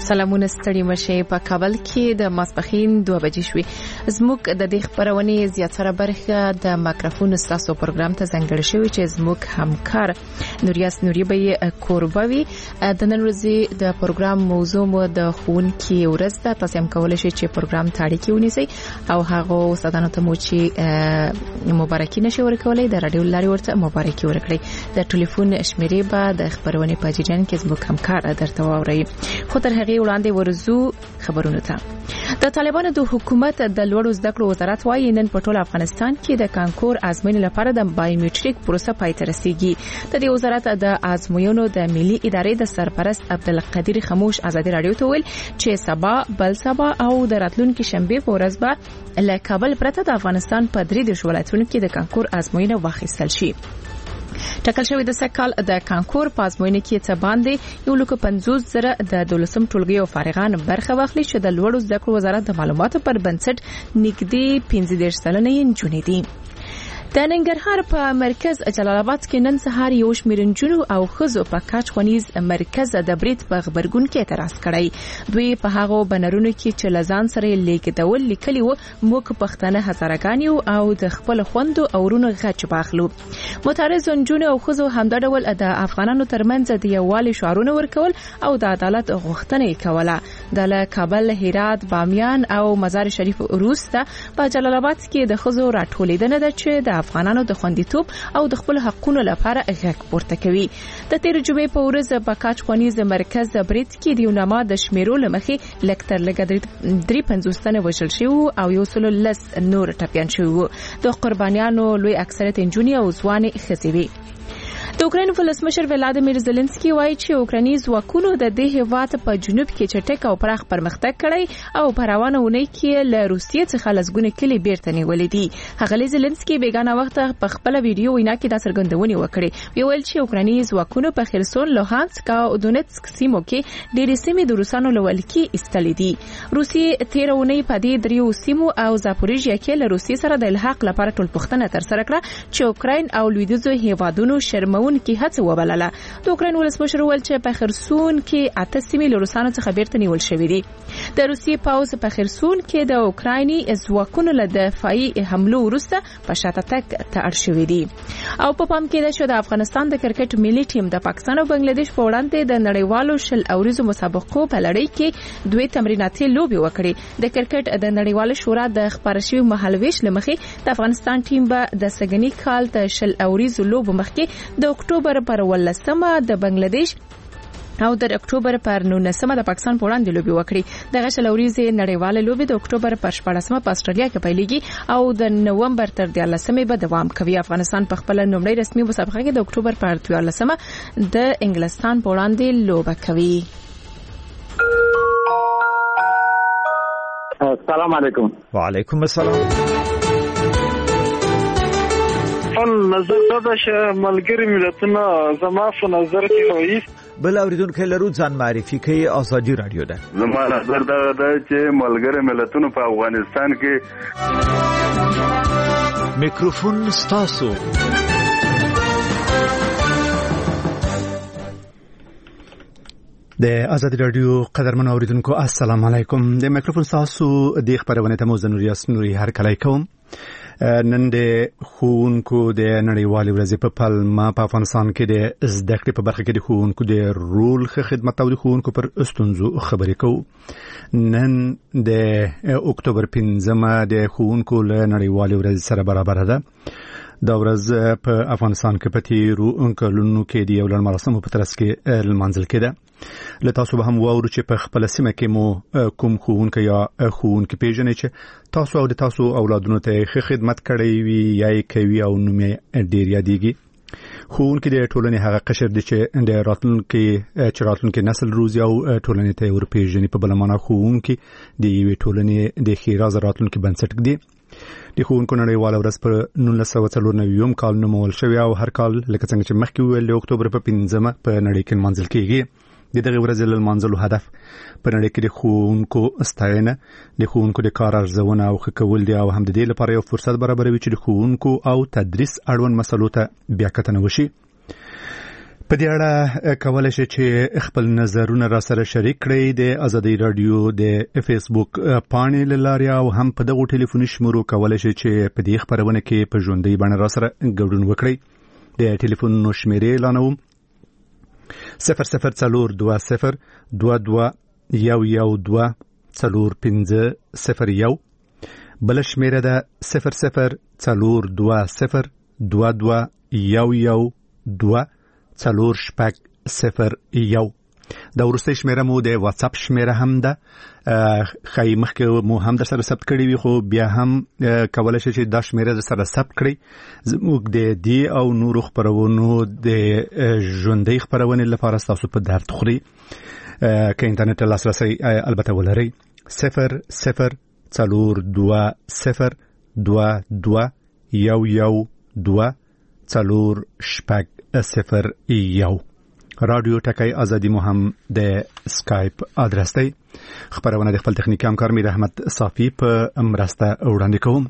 سلامونه ستړي مشه په کابل کې د ماسپخین 2 بجې شوې. زموږ د دې خبرونې زیاتره برخه د مایکروفون ستاسو پروګرام ته ځانګړې شوې چې زموږ همکار نوریاس نوري به کوربوي. د نن ورځې د پروګرام موضوع مو د ښوونکي ورځ ده. تاسو هم کولای شئ چې پروګرام ته اړیکې ونیسئ او هغه استادانو ته مو چې مبارکي نشي ورکولای د رادیو لارې ورته مبارکي ورکړي. د ټلیفون شمیرې به د خبرونې په جریان کې زموږ همکار درته واوري. خو تر هغه وړاندې ورزو خبرونه ته. د طالبانو د حکومت د لوړو زده کړو وزارت وايي نن په ټول افغانستان کې د کانکور ازموینې لپاره د بایومټریک پروسه پای ته رسیدي. د دې وزارت د ازموینو د ملي ادارې د سرپرست عبدالقدیر خموش ازادي رادیو ته ویل چې سبا بل سبا او د راتلونکي شنبه په ورځ به له کابل پرته د افغانستان په 3 ولایتونو کې د کانکور ازموینه واخیستل شي. ټاکل شوی د سکهال د کانکور په ازموینه کې څه باندې 150,000 د 12م ټولګي او فارغان برخه واخلي چې د لوړو زده کړو وزارت د معلوماتو پر بنسټ نږدې 15 سلنه نجونې دي. د ننګرهار په مرکز جلال آباد کې نن سهار یو شمېر نجونو او ښځو په کاچ خونیز مرکز د برید په خبرګون کې اعتراض کړی. دوی په هغه بنرونو کې چې لزان سره لیکدول لیکلي وو موږ پښتانه هزارګان یو او د خپل خوندو او ورونو غچ باخلو. متعرض نجونو او ښځو همدا ډول د افغانانو ترمنځ د یووالي شعارونه ورکول او د عدالت غوښتنه کوله. د کابل، هرات، بامیان او مزار شریف وروسته په جلال آباد کې د ښځو راټولېدنه ده چې د افغانانو د خوندیتوب او د خپل حقونو لپاره غږ پورته کوي. د 13 جمعې په ورځ په کاچ خونیز مرکز برید کې د یوناما د شمیرو لمخې لکتر لګ 350 تنه وژل شوی او 110 نور ټپيان شوی. د قربانیانو لوی اکثریت نجونې او ځوانې ښځې وي. د اوکراین ولسمشر ولادیمیر زيلنسکي وایي چې اوکراني ځواکونو د دې هیواد په جنوب کې چټک او پراخ پرمختګ کړی او په روانه ونې کې له روسیې څخه لږګونه کلی بیرته نیولې دي. هغه زيلنسکي بیگانه وخت په خپل ویډیو وینا کې دا څرګندونه وکړه. ویل چې اوکراني ځواکونو په خرسون، لوهانسک او دونیتسک سیمو کې ډېرې سیمې د روسانو لولکي استلې دي. روسیې 13 ونې په دې دریو سیمو او زاپوریژیا کې له روسیې سره د الحاق لپاره ټولپوښتنه تر سره کړه چې اوکراین او لویدیځو هیوادونو شرمون کې هڅه وبلله. د اوکراین ولسمشر ویل چې په خرسون کې 8 سیمې له روسانو څخه بیرته نیول شوې دي. د روسیې پاوز په خرسون کې د اوکرایني ځواکونو له دفاعي حملو وروسته په شاته تګ ته اړ شوې دي. او په پام کې ده چې د افغانستان د کرکټ ملي ټیم د پاکستان او بنگلاديش په وړاندې د نړیوالو شل اوریزو مسابقو په لړۍ کې 2 تمریناتي لوبي وکړي. د کرکټ د نړیوال شورا د خبرشوي مهالويش لمخې د افغانستان ټیم به د سګنی کال د شل اوریزو لوب مخکې د اکتوبر پر 18مه د بنگلاديش او د اکتوبر پر 19مه د پاکستان په وړاندې لوبي وکړي. د شل اوریزې نړیواله لوبي د اکتوبر پر 14مه په استرالیا کې پیلېږي او د نومبر تر 13مه به دوام کوي. افغانستان په خپل لومړی رسمي مسابقه کې د اکتوبر پر 14مه د انګلستان په وړاندې لوبه کوي. السلام علیکم. وعلیکم السلام. نظر دا چې ملګری ملتونه زما په نظر کې وایي بل اوریدونکو لرو ځان معرفي کوي. ازادي رادیو ده. زما نظر دا چې ملګری ملتونه په افغانستان کې میکروفون ستاسو. د ازادي رادیو قدرمن اوریدونکو السلام علیکم. د میکروفون تاسو د خبرونه ته موزه نوریاس نوري هر کله کوم. نن د ښوونکو د نړیوالې ورځې په پلمه په افغانستان کې د زده کړې په برخه کې د ښوونکو د رول ښه خدمت او د ښوونکو پر ستونزو خبرې کوو. نن د اکتوبر 5مه د ښوونکو له نړیوالې ورځې سره برابر ده. دا ورځ په افغانستان کې په تیرو کلونو کې د یو لړ مراسمو په ترڅ کې لمانځل کېده. له تاسو به هم واورو چې په خپل سیمه کې مو کوم ښوونکی یا ښوونکی پیژنئ چې تاسو او د تاسو اولادونو ته ښه خدمت کړی وي یا یې کوي او نوم یې ډېر یادېږي. ښوونکی د ټولنې هغه قشر دی چې د راتلونکي نسل روزي او ټولنې ته ورپېژني. په بله معنا ښوونکی د یوې ټولنې د ښېرازه راتلونکي بنسټ دی. د ښوونکو نړیواله ورځ په 1994 کال نومول شوې او هر کال لکه څنګه چې مخکې وویل د اکتوبر په 5مه په نړۍ کې لمانځل کېږي. د دغه ورځې لمانځلو هدف په نړۍ کې د ښوونکو ستاینه، د ښوونکو د کار ارزونه او ښه کول دي او هم د دې لپاره یو فرصت برابروي چې د ښوونکو او تدریس اړوند مسلو ته بیا کتنه وشي. په دې اړه کولای شئ چې خپل نظرونه را سره شریک کړئ د ازادي رادیو د فیسبوک پاڼې لاري او هم په دغه ټلیفوني شمارو کولای شئ چې په دې خبرونه کې په ژوندۍ بڼه را سره ګډون وکړئ. د ټلیفون نو شمیرې اعلانوم 004022 22 4501 بل شمیره ده 004022 22 4-0-0-1. دا ورسته شمیره مو د واتس اپ شمیره هم ده. خای مخکې مو هم در سره ثبت کړی وي، خو بیا هم کولای شئ چې دا شمیره در سره ثبت کړئ. زموږ د دې او نورو خبرونو د ژوندۍ خبرونې لپاره تاسو په درد خوري که انټرنیټ لاسرسي البته ولرئ. 004022 رادیو ټکای ازادي مو هم د اسکایپ ادرس دی. خبرونه د خپل تخنیکی همکار میر احمد صافی په مرسته وړاندې کوم.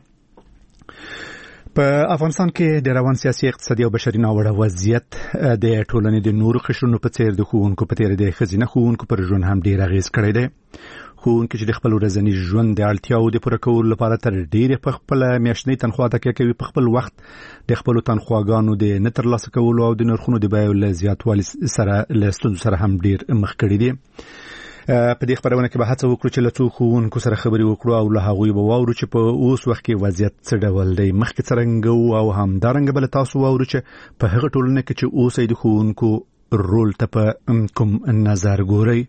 په افغانستان کې د روان سیاسي اقتصادي او بشري ناوړه وضعیت د ټولنې د نورو قشرونو په څیر د ښوونکو په تیر د ښځینه ښوونکو پر ژوند هم ډیر اغیز کړی دی. ښوونکي چې د خپل ورځني ژوند د اړتیاو د پوره کولو لپاره تر ډیره په خپل میاشتنۍ تنخواه تکیه کوي، په خپل وخت د خپل تنخواهګانو د نه ترلاسه کولو او د نرخونو د بیو له زیاتوالي سره له ستونزو سره هم ډیر مخ کړي دي. په دې خبرونه کې به هڅه وکړو چې له څو ښوونکو سره خبرې وکړو او له هغوی به واورو چې په اوس وخت کې وضعیت څه ډول دی، مخکې څرنګه او همدارنګه به له تاسو واورو چې په هغه ټولنه کې چې اوس د ښوونکو رول ته په کوم نظر ګورئ.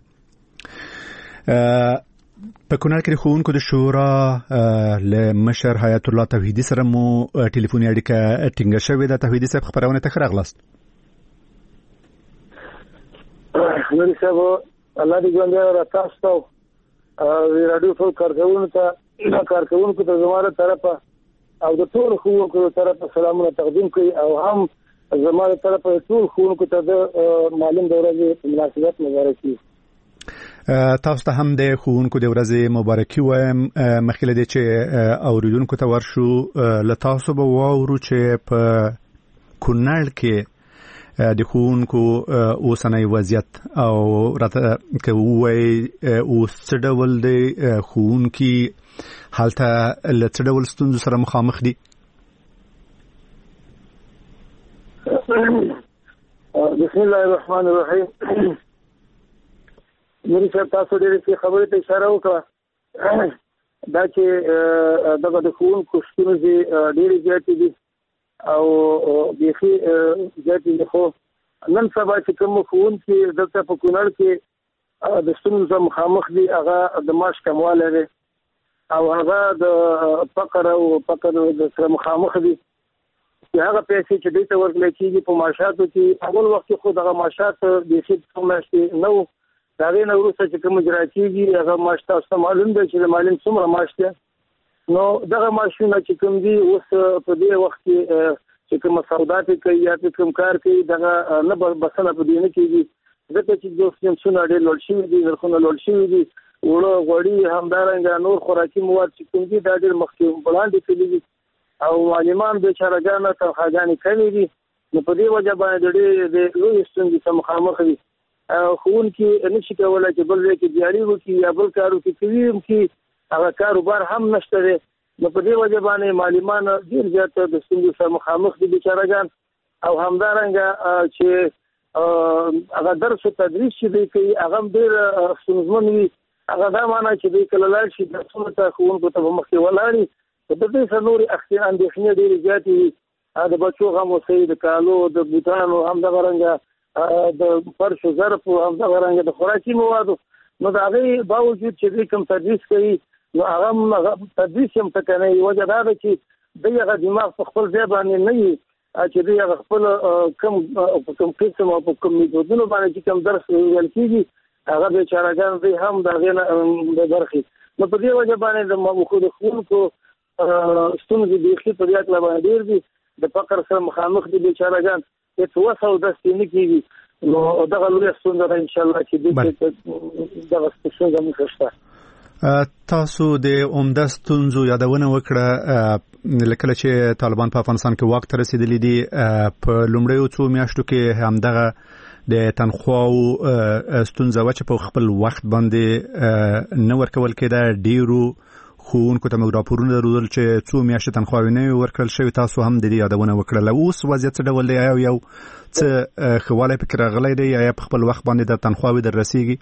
په کونړ کې د ښوونکو د شورا له مشر حیات الله توحیدي سره مو ټلیفوني اړیکه ټینګه شوې ده. توحیدي صاحب خبرونه ته ښه راغلاست. نوري صاحب الله دې ژوند راستاست او رادیو ټول کارکونکو ته زموږ طرفه او د ټول ښوونکو طرفه سلامونه تقدیم کوي او هم زموږ طرفه ټول ښوونکو ته د معلم د ورځې مناسبت مبارکي. تاسو ته هم د ښوونکو د ورځې مبارکي وایم. مخکې له دې چې اوریدونکو ته ورشو، له تاسو به واورو چې په کونړ کې د ښوونکو اوسنی وضعیت او راته کوي اوس څه ډول دی ښوونکي هلته له څه ډول ستونزو سره مخامخ دي. بسم الله الرحمن الرحیم. نوري صاحب تاسو ډېرې خبرې ته اشاره وکړه دا چې دغه د ښوونکو ستونزې ډېرې زیاتې دي او بیخي زیاتې دي، خو نن سبا چې کوم ښوونکي دلته په کونړ کې د ستونزو مخامخ دي هغه د معاش کموالی دی او هغه د فقر سره مخامخ دي چې هغه پیسې چې دوی ته ورکړل کېږي په معاشاتو کې اول وخت خو دغه معاشات بیخي څو میاشتې نه وو، د هغې نه وروسته چې کوم اجرا کېږي هغه معاش تاسو ته معلوم دی چې د معلم څومره معاش دی. نو دغه معاشونه چې کوم دي اوس په دې وخت کې چې کوم سودا کوي یا کوم کار کوي دغه نه بسنه په دې نه کېږي، ځکه چې د سیمسونه ډېر لوړ شوي دي، نرخونه لوړ شوي دي، اوړه غوړي همدارنګه نور خوراکي مواد چې کوم دي دا ډېر مخکې وړاندې تللي دي او معلمان بیچارهګانو تنخواهګانې کمې دي. نو په دې وجه باندې د لویې ستونزې سره مخامخ دي. ښوونکي نشي کولی چې بل ځای کې دیاري وکړي یا بل کار وکړي، کوي هم چې هغه کاروبار هم نشته دی. نو په دې وجه باندې معلمان ډېر زیات د ستونزو سره مخامخ دي بیچارهګان او همدارنګه چې هغه درس او تدریس چې دوی کوي هغه هم ډېر ستونزمن وي. هغه دا معنی چې دوی کله لاړ شي درسونو ته ښوونکو ته به مخکې ولاړ وي، د دې سره نورې اندېښنې ډېرې زیاتې وي، د بچو غم اوسئ، د کالو د بوټانو همدغه رنګه د فرش و ظرف همدغه رنګه د خوراکي موادو. نو د هغې باوجود چې دوی کوم تدریس کوي نو هغه تدریس هم ټکنی. وجه دا ده چې دوی هغه دماغ په خپل ځای باندې نه وي چې دوی هغه خپل کوم قسم او په کوم میتودونو باندې چې کوم درس ویل کېږي هغه بیچارهګان دوی هم د هغې نه برخې. نو په دې وجه باندې د ښوونکو ستونزې بیخي په دې هکله باندې ډېر دي، د فقر سره مخامخ دي بیچارهګان، هېڅ وس او دستې نه کېږي. نو دغه لویه ستونزه ده انشاءالله چې دغه ستونزه موږ شته. تاسو د عمده ستونزو یادونه وکړه لکه چې طالبان په افغانستان کې واک ته رسیدلي دي په لومړیو څو میاشتو کې همدغه د تنخواو ستونزه و چې په خپل وخت باندې نه ورکول کېده. ډیرو ښوونکو ته موږ راپورونه درلودل چې څو میاشتې تنخواوې نه ورکړل شوې. تاسو هم د دې یادونه وکړله. اوس وضعیت څه ډول دی؟ آیا یو څه ښه والی پکې راغلی دی؟ آیا په خپل وخت باندې د تنخواوې در رسیږي؟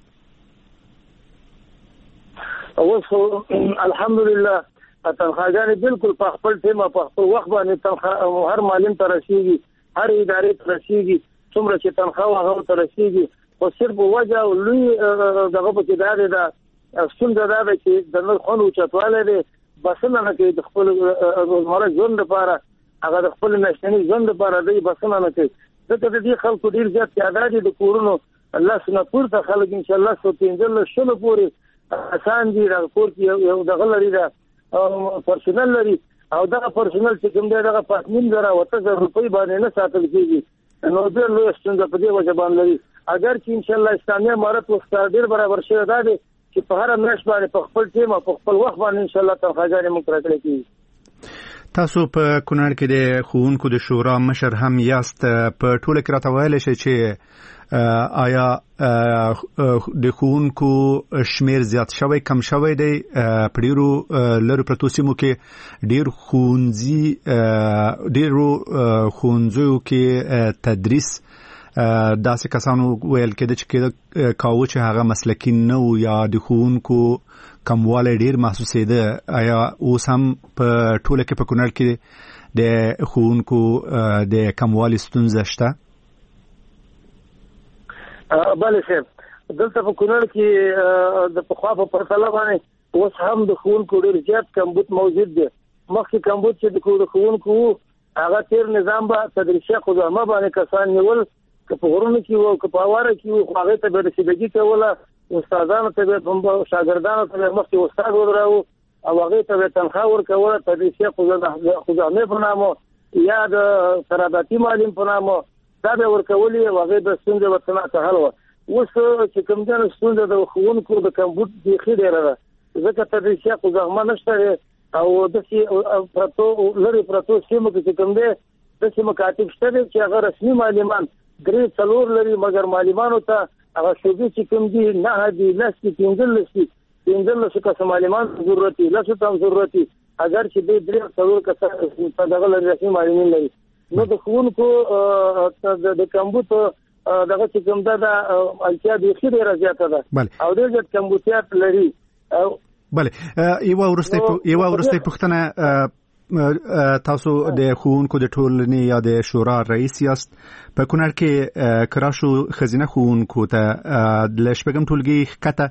اوس الحمدلله تنخواګانې بالکل په خپل ټیم په خپل وخت باندې تنخواه هر معلم ته رسیږي، هر ادارې ته رسیږي، څومره چې تنخواه هغه ته رسیږي. خو صرف وجه او لوی دغه پکې دا دی دا ستونزه دا ده چې د نرخونو اوچتوالی دی. بسنه نه کوي د خپل روزمره ژوند لپاره، هغه د خپل میاشتني ژوند لپاره دی بسنه نه کوي. ځکه د دې خلکو ډېر زیات تعداد د کورونو الله سنه پورته خلک انشاءالله 115 پورې آسان دي. د کور کې یو دغه لري دا پرسونل لري او دغه پرسونل چې کوم دی دغه 5,000 روپۍ باندې نه ساتل کېږي. نو ډېر لوی ستونزه په دې وجه باندې لري. اگر چې انشاءالله اسلامي امارت وخت ډېر برابر شوی دا دی چې په هر میاشت باندې په خپل ټیم او په خپل وخت باندې انشاءالله تنخواګانې موږ راکړې کېږي. تاسو په کونړ کې د ښوونکو د شورا مشر هم یاست. په ټوله کې راته ویلی شئ چې آیا د ښوونکو شمیر زیات شوی کم شوی دی؟ په ډیرو لرو پرتو سیمو کې ډیرو ښوونځیو کې تدریس داسې کسانو ویل کېده چې کاوه چې هغه مسلکي نه و یا د ښوونکو کموالی ډیر محسوسېده. آیا اوس هم په ټوله کې په کونړ کې د ښوونکو د کموالي ستونزه شته؟ بله صاحب، دلته په کونړ کې د پخوا په پرتله باندې اوس هم د ښوونکو ډېر زیات کمبود موجود دی. مخکې کمبود چې د ښوونکو و هغه تیر نظام به تدریسي خزامه باندې کسان نیول، که په غرونو کې وو که په هواره کې وو، خو هغې ته به رسیدګي کوله. استادانو ته به شاګردانو ته به مخکې استاد ودراوه او هغې ته به تنخواه ورکوله تدریسي خزامې په نامه یا د سراداتي معلم په نامه دا به ورکولې او هغې د ستونزې ورته نه حل وه. اوس چې کوم ځای ستونزه د ښوونکو د کمبود بیخي ډېره ده، ځکه تدریسي خزامه نشته او داسې لرې پرتو سیمو کې چې کوم دی داسې مکاتب شته دی چې هغه رسمي معلمان 3-4 لري، مګر معلمانو ته هغه شوبې چې کوم دي 9 دي 10 دي 15 کسه معلمان ضرورت دي، 10 ته ضرورت دي. اگر چې دوی 3-4 کسه په دغه رسمي معلمین لري نو د ښوونکو د کمبود دغه چې کوم ده د اړتیا بیخي ډېره زیاته ده او ډېر زیات کمبودیات لري. بله، یوه وروستۍ پوښتنه، تاسو د ښوونکو د ټولنې یا د شورا رئیس یاست. په کونړ کې کراشو ښځینه ښوونکو ته له شپږم ټولګي ښکته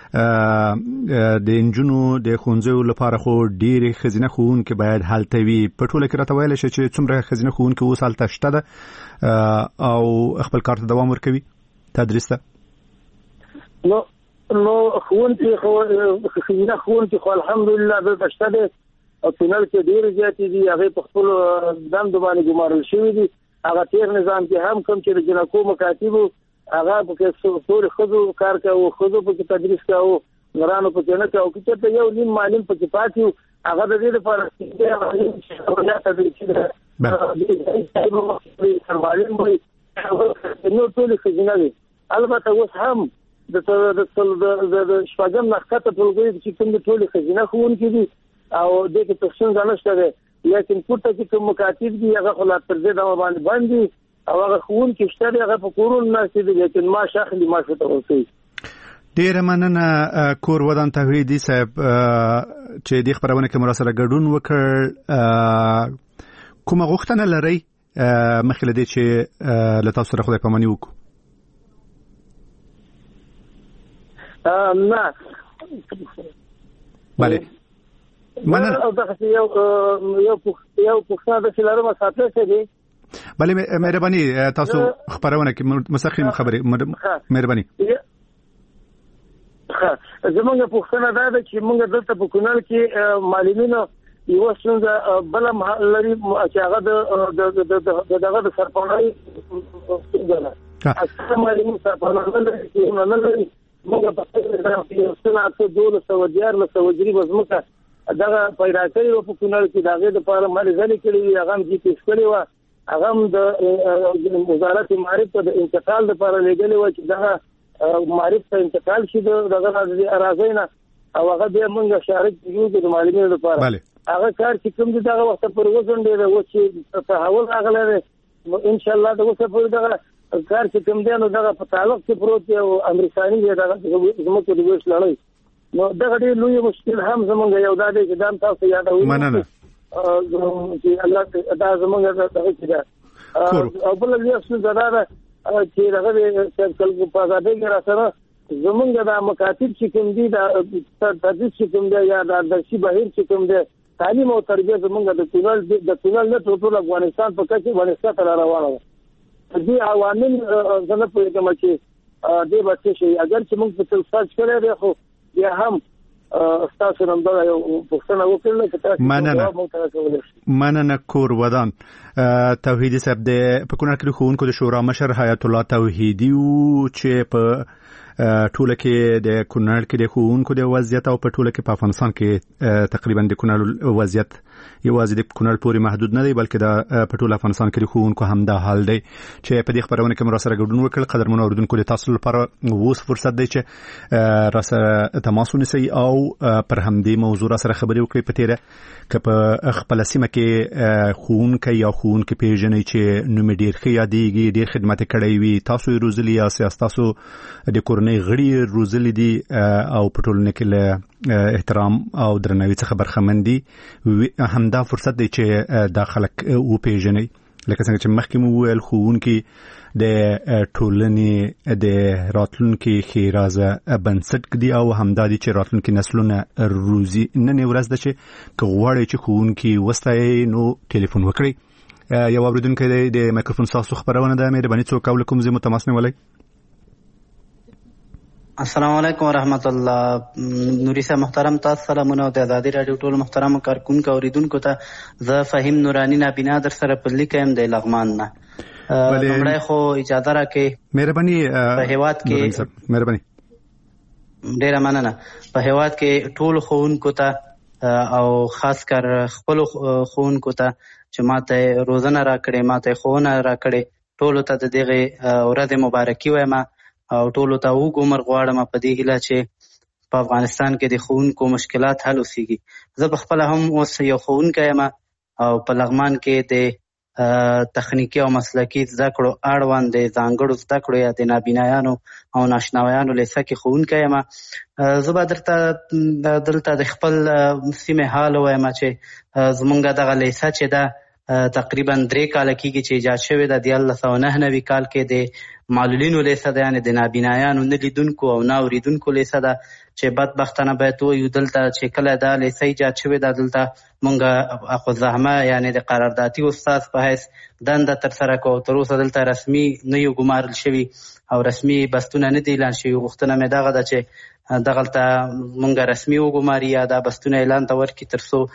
د نجونو د ښوونځیو لپاره خو ډېرې ښځینه ښوونکې باید هلته وي. په ټوله کې راته ویلی شئ چې څومره ښځینه ښوونکې اوس هلته شته ده او خپل کار ته دوام ورکوي تدریس ته؟ نو ښوونکي خو الحمدلله دلته شته دی او کونړ کې ډېرې زیاتې دي. هغې په خپلو دندو باندې ګمارل شوي دي. هغه تېر نظام کې هم کوم چې د جنکو مکاتبو هغه پکې ټولې ښځو کار کوو، ښځو پکې تدریس کوو، نرانو پکې نه کوو. که چېرته یو نیم معلم پکې پاتې وو هغه د دې لپاره معلم وي نور ټولې ښځینه وي. البته اوس هم د شپږم نه ښکته ټولګي چې کوم د ټولې ښځینه ښوونکي دي او دې کې تفصیل نشته دی، لیکن پورته چې کوم مکاتب دي هغه خو لا تر دې دمه باندې باندې او هغه ښوونکي شته دی هغه په کورونو ناستې دي، لیکن معاش اخلي، معاش ورته ورکوي. ډېره مننه کور ودان توحیدي صاحب چې دې خپرونه کې مو راسره ګډون وکړ. کومه غوښتنه لرئ مخکې له دې چې له تاسو سره خدای پاماني وکړو؟ نه بله مننه. او دغه یو پوښتنه د سلارو مسافر څه دي؟ بله مهرباني تاسو خبرونه کې مستقیم خبرې مهرباني. زمونږ پوښتنه دا ده چې موږ دلته په کونړ کې معلمینو یو څنګه بل لري چې هغه د سرپرستۍ څنګه اصل معلمین سرپرستۍ نه لري موږ په سنت 1214 وجري وزمکه دا پیدا کړی په کونړ کې داغه د پاره مړ ځلې کړی هغه هم چې کړی و هغه د وزارت معارف ته د انتقال لپاره لګلې و چې دا معارف ته انتقال شي دغه د اراضینا او هغه به موږ شارک یو د معلوماتو لپاره هغه کار چې کوم دغه وخت پر وزن دی و چې تحول راغلی ان شاء الله دغه څه پر دغه کار چې کوم دی نو دغه په تعلق کې پروت دی او امریکایي دی دغه زموږ د ویش لړۍ نو دغه ډېر لوی مشکل هم زمونږ یو دا دی چې دام تاسو یادوي مننه چې الله دا زمونږ دغه چې دا او بل یو څه زړه چې دغه کله په آزادۍ کې راځره زمونږ د مکاتب چې کوم دي دا تدریس چې کوم دی یا د درسي بهیر چې کوم دی تعلیم او تربیه زمونږ د کونړ نه ټول افغانستان په کچه افغانستان ته روانه ده دې عوامل زنه په کومه چې دې بچي شي اگر چې موږ په تلساج کړی دی خو یا هم تاسو نن دا یو پښتنه وکړل چې تاسو مننه کور ودان توحیدی صاحب د په کونړ کې خوونکو د شورا مشر حیات الله توحیدی او چې په ټوله کې د کونړ کې د خوونکو د وضعیت او په ټوله کې په افغانستان کې تقریبا د کونړ وضعیت یوازې د کونړ پورې محدود نه دی بلکې د په ټوله افغانستان کې د خوونکو هم دا حال دی چې په دې خبرونه کې مرسته ګډون وکړ قدرمن اوریدونکو د تاسو لپاره اوس فرصت دی چې راسره تماس ونیسئ او پر همدې موضوع سره خبرې وکړئ په تیره که په خپل سیمه کې خوونکي یا خوونکي پیژنې چې نوم ډیر ښه یادېږي ډیر خدمت کړی وي تاسو یې روزلي یا تاسو د کورنۍ غړي روزلي دي او په ټولنه کې له احترام او درناوي څخه برخمن دي همدا فرصت دی چې دا خلک او پیژني لکه څنګه چې مخکې مو ویل خوونکي د ټولنې د راتلونکي خیرازه بنسټ دی او همدا دي چې راتلونکي نسلونه روزي نن ورځ ده چې غواړي چې خوونکي وستای نو ټلیفون وکړي یو اوریدونکو د مایکروفون ساسو خبرونه ده مهرباني څوک وکم زه متماس نه ولای السلام علیکم ورحمت الله نوري صاحب محترم تاسو سلامونه د آزادي رادیو ټول محترم کارکونکو اوریدونکو ته زه فهیم نورانی نابینا در سره په لیکم د لغمان نه وړای خو اجازه راکې مهرباني په هیواد کې مهرباني ډیره مننه په هیواد کې ټول خوونکو ته او خاص کر خپل خوونکو ته چې ماته روزنه راکړې ماته خوونه راکړې ټول ته د دغه ورځ مبارکي وایم او ټولو ته وګورم غواړم په دې هیله چې په افغانستان کې د خوونکو مشکلات حل وسیږي زه په خپل هم اوس یو خوونکی یم او په لغمان کې د تخنیکی او مسلکی زده کړو اړوند د ځانګړو زده کړو یا د نابینایانو او ناشنایانو لیسه کې خوونکی یم زه به درته دلته د خپل سیمې حال وایم چې زمونږ دغه لیسه چې ده تقریبا 3 کال کېږي چې ایجاد شوې ده د 1999 کال کې د معلولینو لیسه ده یعنې د نابینایانو نه لیدونکو او نه اوریدونکو لیسه ده چې بدبختانه باید وایو دلته چې کله دا لیسه ایجاد شوې ده دلته مونږ اخوالزحمه یعنې د قراردادي استاد په حیث دنده ترسره کوو تر اوسه دلته رسمي نه یو ګمارل شوي او رسمي بستونه نه دي اعلان شوي غوښتنه مې دغه ده چې دغلته مونږ رسمي وګماري یا دا بستونه اعلان ته ورکړي تر څو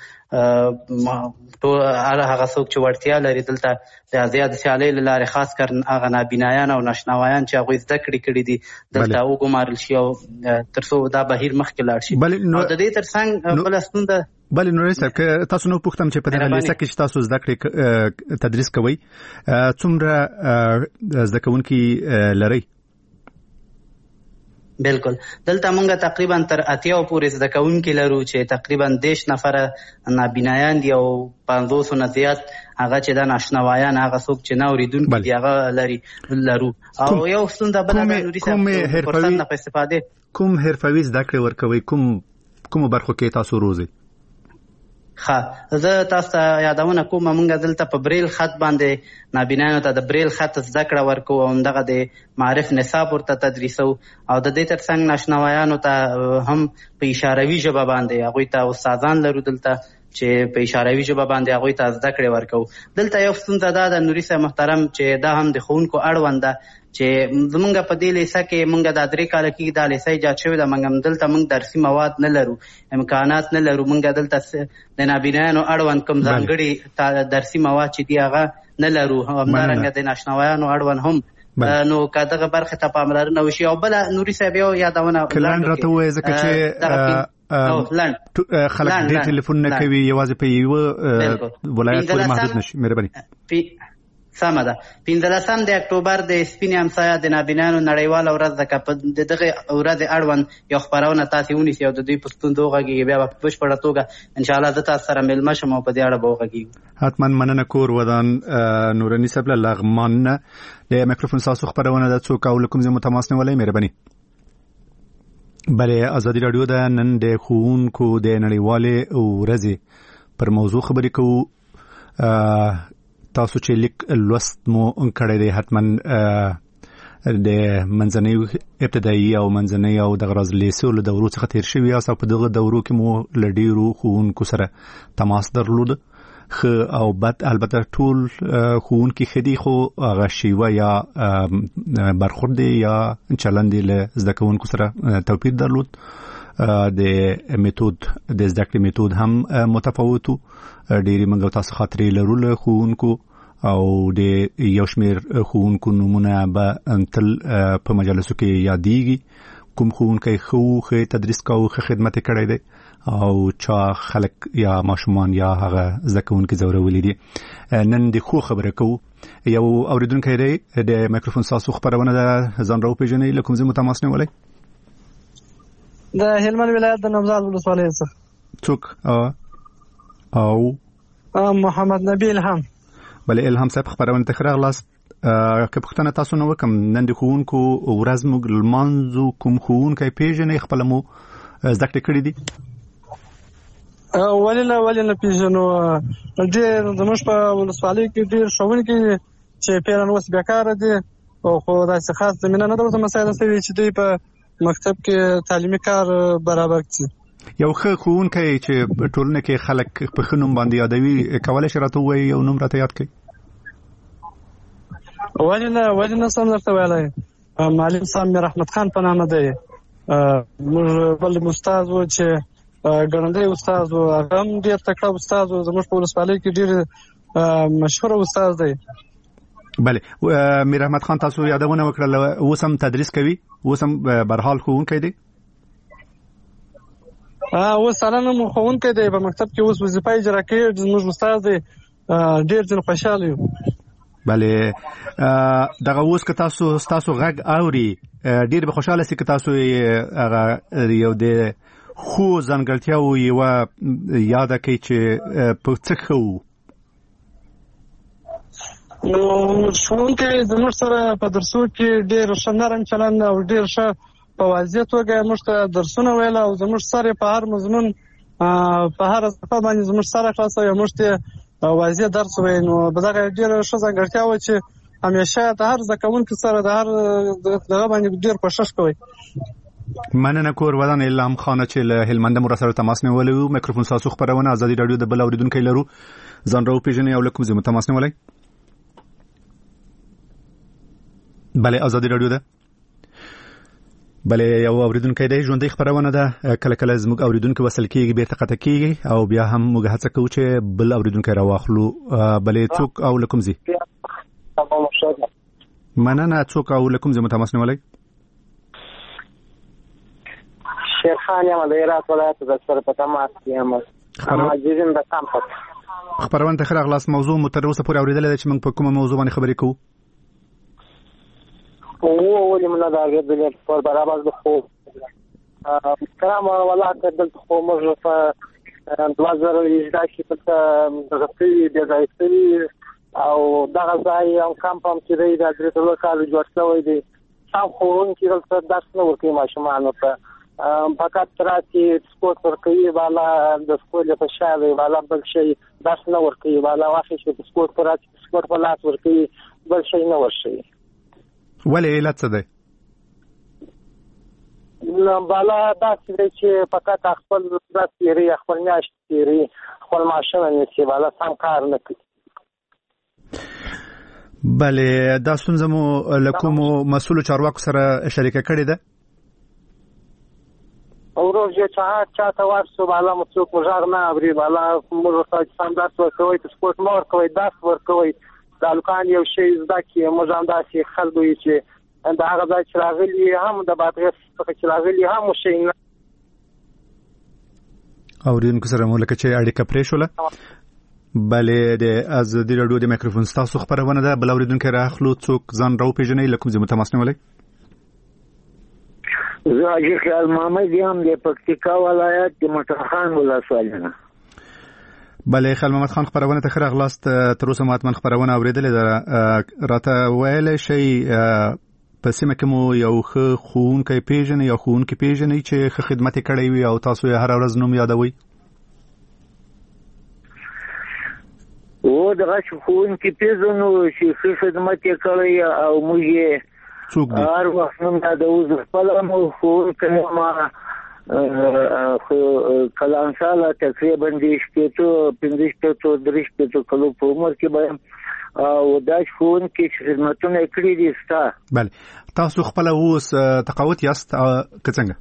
هغه څوک چې وړتیا لري دلته د زیات سیالۍ له لارې خاص کر هغه نابینایان او ناشناوایان چې هغوی زده کړې کړي دي دلته وګمارل شي او تر څو دا بهیر مخکې لاړ شي او د دې ترڅنګ بله ستونزه بله نوري صاحب که تاسو نو پوښتم چې په دغه لیسه کې چې تاسو زده کړې تدریس کوئ څومره زده کوونکي لرئ بالکل دلته مونږ تقریبا تر 80 پورې زده کوونکي لرو چې تقریبا 10 نفره نابینایان دي او 500 نه زیات هغه چې دا ناشنوایان هغه څوک چې نه اوریدونکي دي هغه لرو او یو ستونزه بله ده نوري صاحب فرصت نه په استفاده کوم حرفوي زده کړې ورکوي کوم برخو کې تاسو روزي زه تاسو ته یادونه کوم مونږ دلته په بریل خط باندې نابینانو ته د بریل خط زده کړه ورکو او همدغه د معرف نصاب ورته تدریسو او د دې ترڅنګ ناشنوایانو ته هم په اشاروي ژبه باندې هغوی ته استادان لرو دلته چې په اشاروي ژبه باندې هغوی ته زده کړې ورکو دلته یو ستونزه دا د نوري صاحب محترم چې دا هم د ښوونکو اړوند ده چې زمونږ په دې لیسه کې مونږ دا 3 کاله کې دا لیسه ایجاد شوې ده مونږ دلته مونږ درسي مواد نه لرو امکانات نه لرو مونږ دلته د نابینایانو اړوند کوم ځانګړي درسي مواد چې دي هغه نه لرو همدارنګه د ناشنوایانو اړوند هم نو که دغه برخه ته پاملرنه وشي. او بل نوري صاحب یو یادونه کلن راته وایي ځکه چې خلک ډېر ټلیفون نه کوي یوازې په یو ولایت پورې محدود نشي. مهرباني سمه ده. 15 د اکتوبر د سپینې همسایه د نابینانو نړیواله ورځ ده. که په دغه ورځې اړوند یو خپرونه تاسې ونیسئ او د دوی په ستونزو وغږېږئ، بیا به په بشپړه توګه انشاءالله زه تاسو سره مېلمه شم او په دې اړه به وغږېږو. حتما مننه. کور ودان نوراني صاحب له لغمان نه د میکروفون ستاسو خپرونه ده. څوک او له کوم ځای مو تماس نیولی؟ مهرباني. بله، ازادي راډیو ده. نن د ښوونکو د نړیوالې ورځې پر موضوع خبرې کوو. تاسو چې لیک لوست مو کړی دی حتما د منځنۍ ابتدایي او منځنۍ او د غرض لیسو له دورو څخه تیر شوي یاست او په دغه دورو کې مو له ډېرو ښوونکو سره تماس درلود. ښه او بد، البته ټول ښوونکي ښه دي، خو هغه شیوه یا برخورد یا چلند له زده کوونکو سره توپیر درلود. د میتود د زده کړې میتود هم متفاوت و. ډېری موږ تاسو خاطرې لرو له ښوونکو او د یو شمېر ښوونکو نومونه به تل په مجلسو کې یادېږي. کوم ښوونکی ښه تدریس کوي، ښه خدمت یې کړی دی، او چا خلک یا ماشومان یا هغه زده کوونکي ځورولي دي. نن د ښو خبره کوو. یو اورېدونکی دی د مایکروفون ستاسو خپرونه ده. ځان راوپېژنئ، له کوم ځای مو تماس نیولی؟ د هلمند ولایت د نوزاد ولسوالۍ څخه. څوک؟ او محمد نبی الهام. بله الهام صاحب، خپرونه ته ښه راغلاست. که پوښتنه تاسو نه وکړم، نن د ښوونکو ورځ موږ لمانځو. کوم ښوونکی پیژنئ؟ خپله مو زده کړې کړې دي؟ ولې نه پیژنو. ډېر زموږ په ولسوالۍ کې ډېر ښوونکي چې فعلا اوس بیکاره دي، خو داسې خاص زمینه نه ده ورته مساعده شوې چې دوی په مکتب کې تعلیمي کار برابر کړي. یو ښه ښوونکی چې ټولنه کې خلک په ښه نوم باندې یادوي، کولی شي راته ووایي یو نوم راته یاد کړئ؟ ولې نه سم درته ویلی. معلم صاحب میر احمد خان په نامه دی. موږ بل استاد و چې ګړندی استاد و، هغه هم ډېر تکړه استاد و. زموږ په ولسوالۍ کې ډېر مشهوره استاد دی. بله، میر احمد خان تاسو یادونه وکړله، اوس هم تدریس کوي؟ اوس هم برحال ښوونکی دی؟ اوس سالانه مو ښوونکی دی، په مکتب کې اوس وظیفه اجرا کوي. زموږ استاد دی، ډېر ځین خوشحاله یو. بله، دغه اوس که ستاسو غږ اوري، ډېر به خوشحاله سي که تاسو هغه یو د ښو ځانګړتیاوو یوه یاده کوي چې په څه ښه وو. نو ښوونکی زموږ سره په درسو کې ډېر ښه نرم چلند او ډېر ښه په واضح توګه موږ ته درسونه ویل، او زموږ سر په هر مضمون په هر صفحه باندې زموږ سره خلاصوي او موږ ته واضح درس وایي. نو دغه ډېره ښه ځانګړتیا وه چې همیشه د هر زده کوونکي سره د هر دغه باندې ډېر کوښښ کوي. مننه. کور ودان الهام خانه چې له هلمند مو راسره تماس نیولی و. میکروفون ستاسو خپرونه ازادي راډیو د بل اورېدونکی لرو. ځان راوپېژنئ او له کوم ځای مو تماس نیولی؟ بله، ازادي راډیو ده. بله، یو اوریدونکی دی. ژوندۍ خپرونه ده. کله کله زموږ اوریدونکي وصل کېږي، بیرته قطع کېږي، او بیا هم موږ هڅه کوو چې بل اوریدونکی راواخلو. بله، څوک او له کوم ځای؟ مننه. څوک او له کوم ځای مو تماس نیولی؟ شیرخان یم، د هرات ولایت د سره په تماس کې یم. مهاجرین د کمپټ. خپرونه ته ښه راغلاست. موضوع مو تر اوسه پورې اورېدلې ده چې موږ په کومه موضوع باندې خبرې کوو؟ ولې موږ دا غوډلې په برابر د خو کرام ولایت دلته خو موږ په 2018 کې په دغه د ځایستري او دغه ځای او کمپم چې دی د درېټلو کال جوړ شوی دی. څو ښوونکي دلته درس نه ورکوي ماشومانو ته، فقط راځي سپورت ورکوي، بالا د سکول په شاله بالا بل شي درس نه ورکوي، بالا واخې چې سپورت پر راځي سپورت په لاس ورکوي، بل شي نه ورشي. ولې علت څه دی؟ نو بالا دا چې فقط خپل درس یې خپل میاشت یې خپل ماشوم نه بالا سم کار نه کوي. بله، دا ستونزه مو له کومو مسؤلو چارواکو سره شریکه کړې ده؟ اوروز چاته ورسو بالا مو څوک مو غږ نه اوري، بالا موږ ته سم درس ورکوي، سپورت مو ورکوي، درس ورکوي، دا تعلقان یو شی زده کې موږ هم داسې خلکو یو چې د هغه ځای چې راغلي هم د بادغیس څخه چې راغلي هم شي نه اوریدونکو سره مو لکه چې اړیکه پرې شوله. بله د ازادي راډیو د میکروفون تاسو خبرونه ده. بل اوریدونکو راخلو څوک ځان راو پیژنې لکه زموږ تماس نیولای. زه حاجی خیال محمد یم د پکتیکا ولایت د مټرخان ولسوالۍ نه. بله خیال محمد خان خبرونه ته خیر غلاست. تر اوسه مات من خبرونه اوریدلې ده. راته ویل شي په سیمه کې مو یو ښوونکی پیژنې یا ښوونکي پیژنې چې ښه خدمت یې کړی وي او تاسو یې هره ورځ نوم یادوئ؟ دغه ښوونکي پیژنو چې ښه خدمت یې کړی او موږ یې هر وخت نوم یادوو. زه خپله مو ښوونکی یم کلان ساله تقریبا د 15-23 کلو په عمر کې به یم او دا ښوونکي چې خدمتونه یې کړي دي ستا. بله تاسو خپله اوس تقاعد یاست که څنګه؟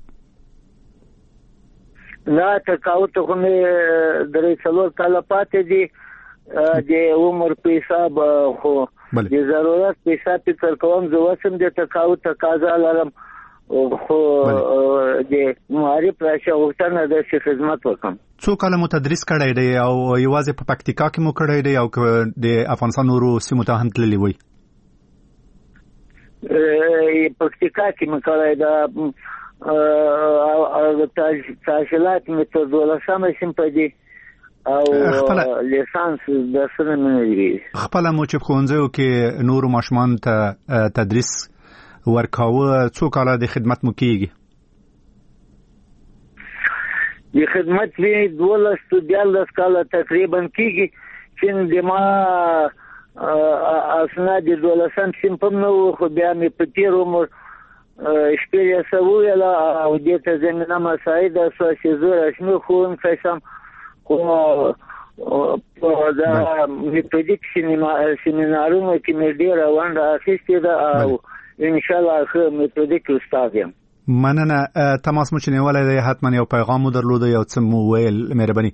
نه تقاعد خو مې 3-4 کاله پاتې دي د عمر په حساب خو د ضرورت په حساب فکر کوم زه اوس هم د تقاعد تقاضا لرم خو د معارف راشه غوښتنه ده چې خدمت وکړم. څو کاله مو تدریس کړی دی او یوازې په پکتیکا کې مو کړی دی او د افغانستان نورو سیمو ته هم تللی وی؟ پکتیکا کې مې کړی ده او تحصیلات مې تر 12مه صنف دي او لیسانس درسونه مې دي. خپله مو چې ښوونځیو کې نورو ماشومانو ته تدریس ورکاوه څو کاله د خدمت مو کېږي؟ د خدمت مې 12-13 کاله تقریبا کېږي چې د ما اسناد د 12م صنف هم نه وو خو بیا مې په تېر عمر شپې یې څه وویله او دې ته زمینه مساعده شوه چې زه رسمي ښوونکی شم خو دا میتودیک سیمینارونو کې مې ډېره ونډه اخیستې ده او انشاءالله ښه میتودیک استاد یم. مننه. تماس مو چې نیولی دی حتما یو پیغام مو درلوده یو څه مو ویل مهرباني؟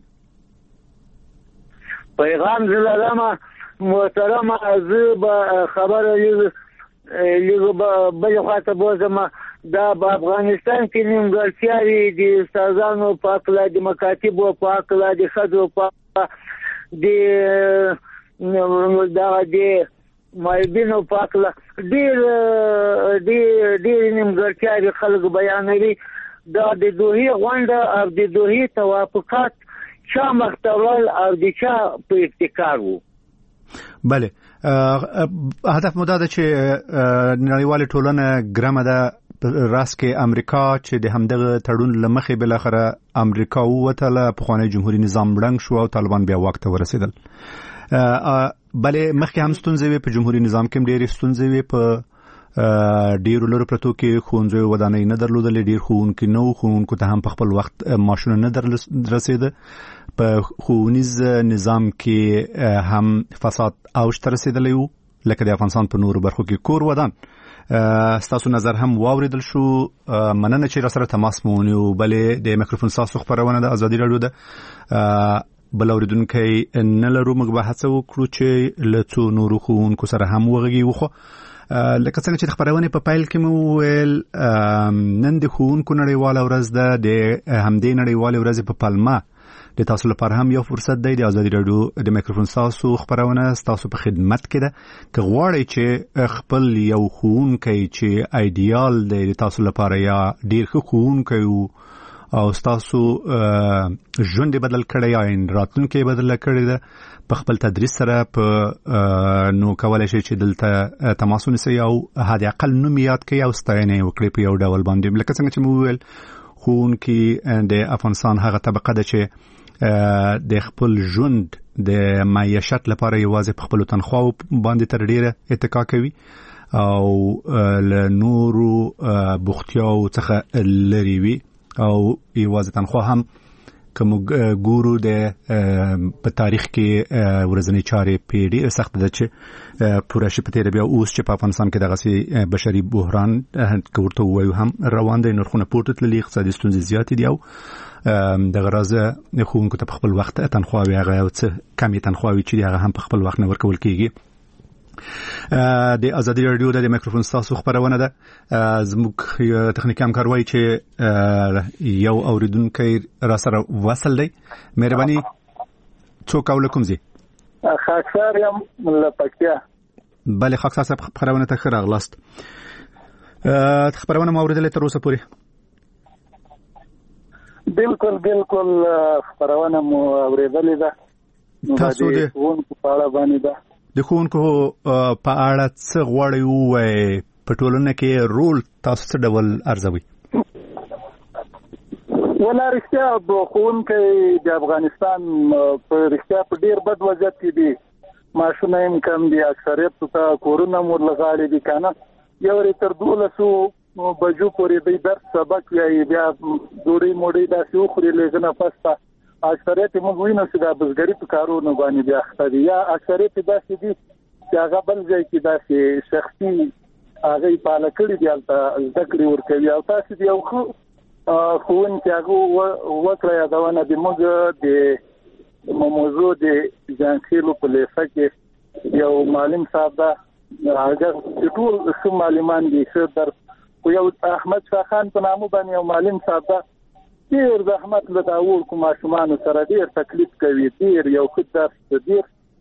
پیغام زه لرمه محترمه زه به خبره لږ بلې خواته بوځم. دا په افغانستان کې نیمګړتیاوې د استادانو په هکله د مکاتبو په هکله د ښځو په دغه د معیبینو په هکله ډېرې نیمګړتیاوې خلک بیانوي. دا د دوحې غونډه او د دوحې توافقات چا مخته وړل او د چا په ابتکار وو؟ بله هدف مو دا ده چې نړیواله ټولنه ګرمه ده راس کې امریکا چې د همدغه تړون لمخې بالاخره امریکا ووتله پخوانی جمهوریت نظام ړنګ شو او طالبان بیا واک ته ورسېدل. بله مخکې هم ستونزې وې په جمهوریت نظام کې ډېرې ستونزې وې په ډېرو لرو پرتو کې ښوونځیو ودانۍ نه درلودلې ډېر ښوونکي نه وو ښوونکو ته هم په خپل وخت معاشونه نه رسېده په ښوونیز نظام کې هم فساد اوج ته رسېدلی وو لکه د افغانستان په نورو برخو کې کور ودان. ستاسو نظر هم واوریدل شو. مننه چې راسره تماس مو ونیو. بلې د میکروفون ستاسو خبرونه د ازادي راډیو ده. بل اوریدونکی نه لرو. موږ به هڅه وکړو چې له څو نورو ښوونکو سره هم وغږیږو. خو لکه څنګه چې د خبرونې په پیل کې مو وویل نن د ښوونکو نړیواله ورځ ده. د همدې نړیوالې ورځې په پلمه د تاسو لپاره هم یو فرصت دی. د ازادي راډیو د میکروفون تاسو خبرونه تاسو په خدمت کې ده. که غواړئ چې خپل یو ښوونکی چې ایډیال دی د تاسو لپاره یا ډېر ښه ښوونکی او تاسو ژوند بدل کړی یا راتلونکی بدل کړی ده په خپل تدریس سره نو کولای شئ چې دلته تماس ونیسئ او حد اقل نوم یاد کړئ او ستاینه وکړئ په یو ډول باندې. لکه څنګه چې مو وویل ښوونکي د افغانستان هغه طبقه ده چې د خپل ژوند د معیشت لپاره یوازې په خپل تنخواو باندې تر ډیره اتکا کوي او له نورو بوختیاو څخه لري وي او یوازې تنخوا هم کوم ګورو د په تاریخ کې ورځنی چارې پیډي سخت ده چې پوره شي په تیر بیا اوس چې په افغانستان کې دغه بشري بحران کوړته وایو هم روان دی. نرخونه پورته تللي، اقتصادي ستونزې زیاتې دي او دغه راز ښوونکو ته په خپل وخت تنخواوي هغه څه کمې تنخواوي چې هغه هم په خپل وخت نه ورکول کیږي د ازادي رادیو د میکروفون تاسو خبرونه ده زموږ تخنیکی همکار وایي چې یو اوریدونکی را سره وصل دی. مهرباني څوک او کوم ځای؟ خاکسار یم له پکتیا. بله خاکسار صاحب خبرونه ته ښه راغلاست. خبرونه مو اوریدلې تر اوسه پورې؟ بالکل خبرونه مو اوریدلې ده. تاسو د ښوونکو په اړه باندې ده. د ښوونکو په اړه څه غواړئ ووایئ؟ په ټولنه کې رول تاسو څه ډول ارزوئ؟ ولا رښتیا ښوونکی د افغانستان په رښتیا په ډیر بد وضعیت کې دي. معاشونه هم کم دي، اکثریت ته کورونه مو لغاړي دي کنه. یو تر 12 بجو پورې د درس سبق وایي، بیا ډوډۍ موډۍ داسې وخوري لږه پسته. اکثریت موږ وینو چې د بزګري په کارونو باندې بیا اخته دي، یا اکثریت داسې دي چې هغه بل ځای کې داسې شخصي هغه پاله کړي دي، هلته زده کړې ورکوي. او تاسو د یو ښوونکي هغه وکړه یادونه د موږ د موضوع د جانکیلو په لیسه کې یو معلم صاحب ده، هغه ټول څو معلمان دي ښه درس، خو یو احمد شاه خان په نامه باندې یو معلم صاحب ده، ډیر زحمت له داول کوم ماشومان سره ډیر تکلیف کوي، ډیر یو خد درس ډیر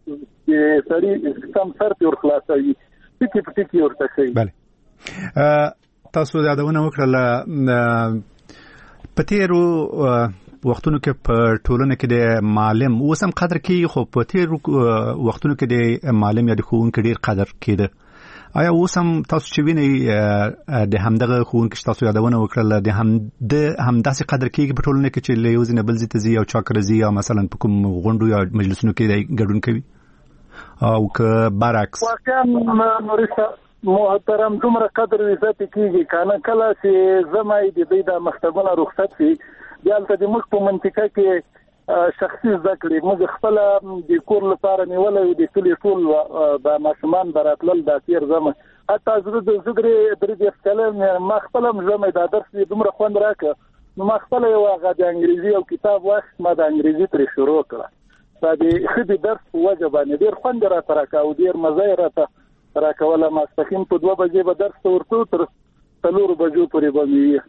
سړي کم سر پر خلاصوي، ټکی ورته کوي. بله تاسو دا یادونه وکړه په تیرو وختونو کې په ټولنه کې د معلم اوس هم قدر کیږي، خو په تیرو وختونو کې د معلم یا د ښوونکي ډیر قدر کیده. آیا اوس هم تاسو چې وینئ د همدغه ښوونکي چې تاسو یادونه وکړله د همداسې قدر کیږي په ټولنه کې چې له یو ځای نه بل ځای ته ځي او چا کره ځي یا مثلا په کوم غونډو یا مجلسونو کې ګډون کوي، او که برعکس؟ واقعا محترم دومره قدر عزت کیږي کنه. کله چې زمای د دې د مکتبونو رخصت شي بیا ته د موږ په منطقه کې شخصي ذکر موږ خپل د کور لپاره نیولې د کلی ټول د ماشومان براتل د تیر زمه حتی زړه د زګري درې ځکه ما خپل زمه د درس دومره خوند راکړ، نو ما خپل یو هغه د انګریزي او کتاب وخت ما د انګریزي تر شروع کړ. دا د خدي درس وجه باندې ډیر خوند را ترکاو، ډیر مزه راته راکوله. ما سپخین په 2 بجې به درس ورته تر 4 بجو پورې باندې.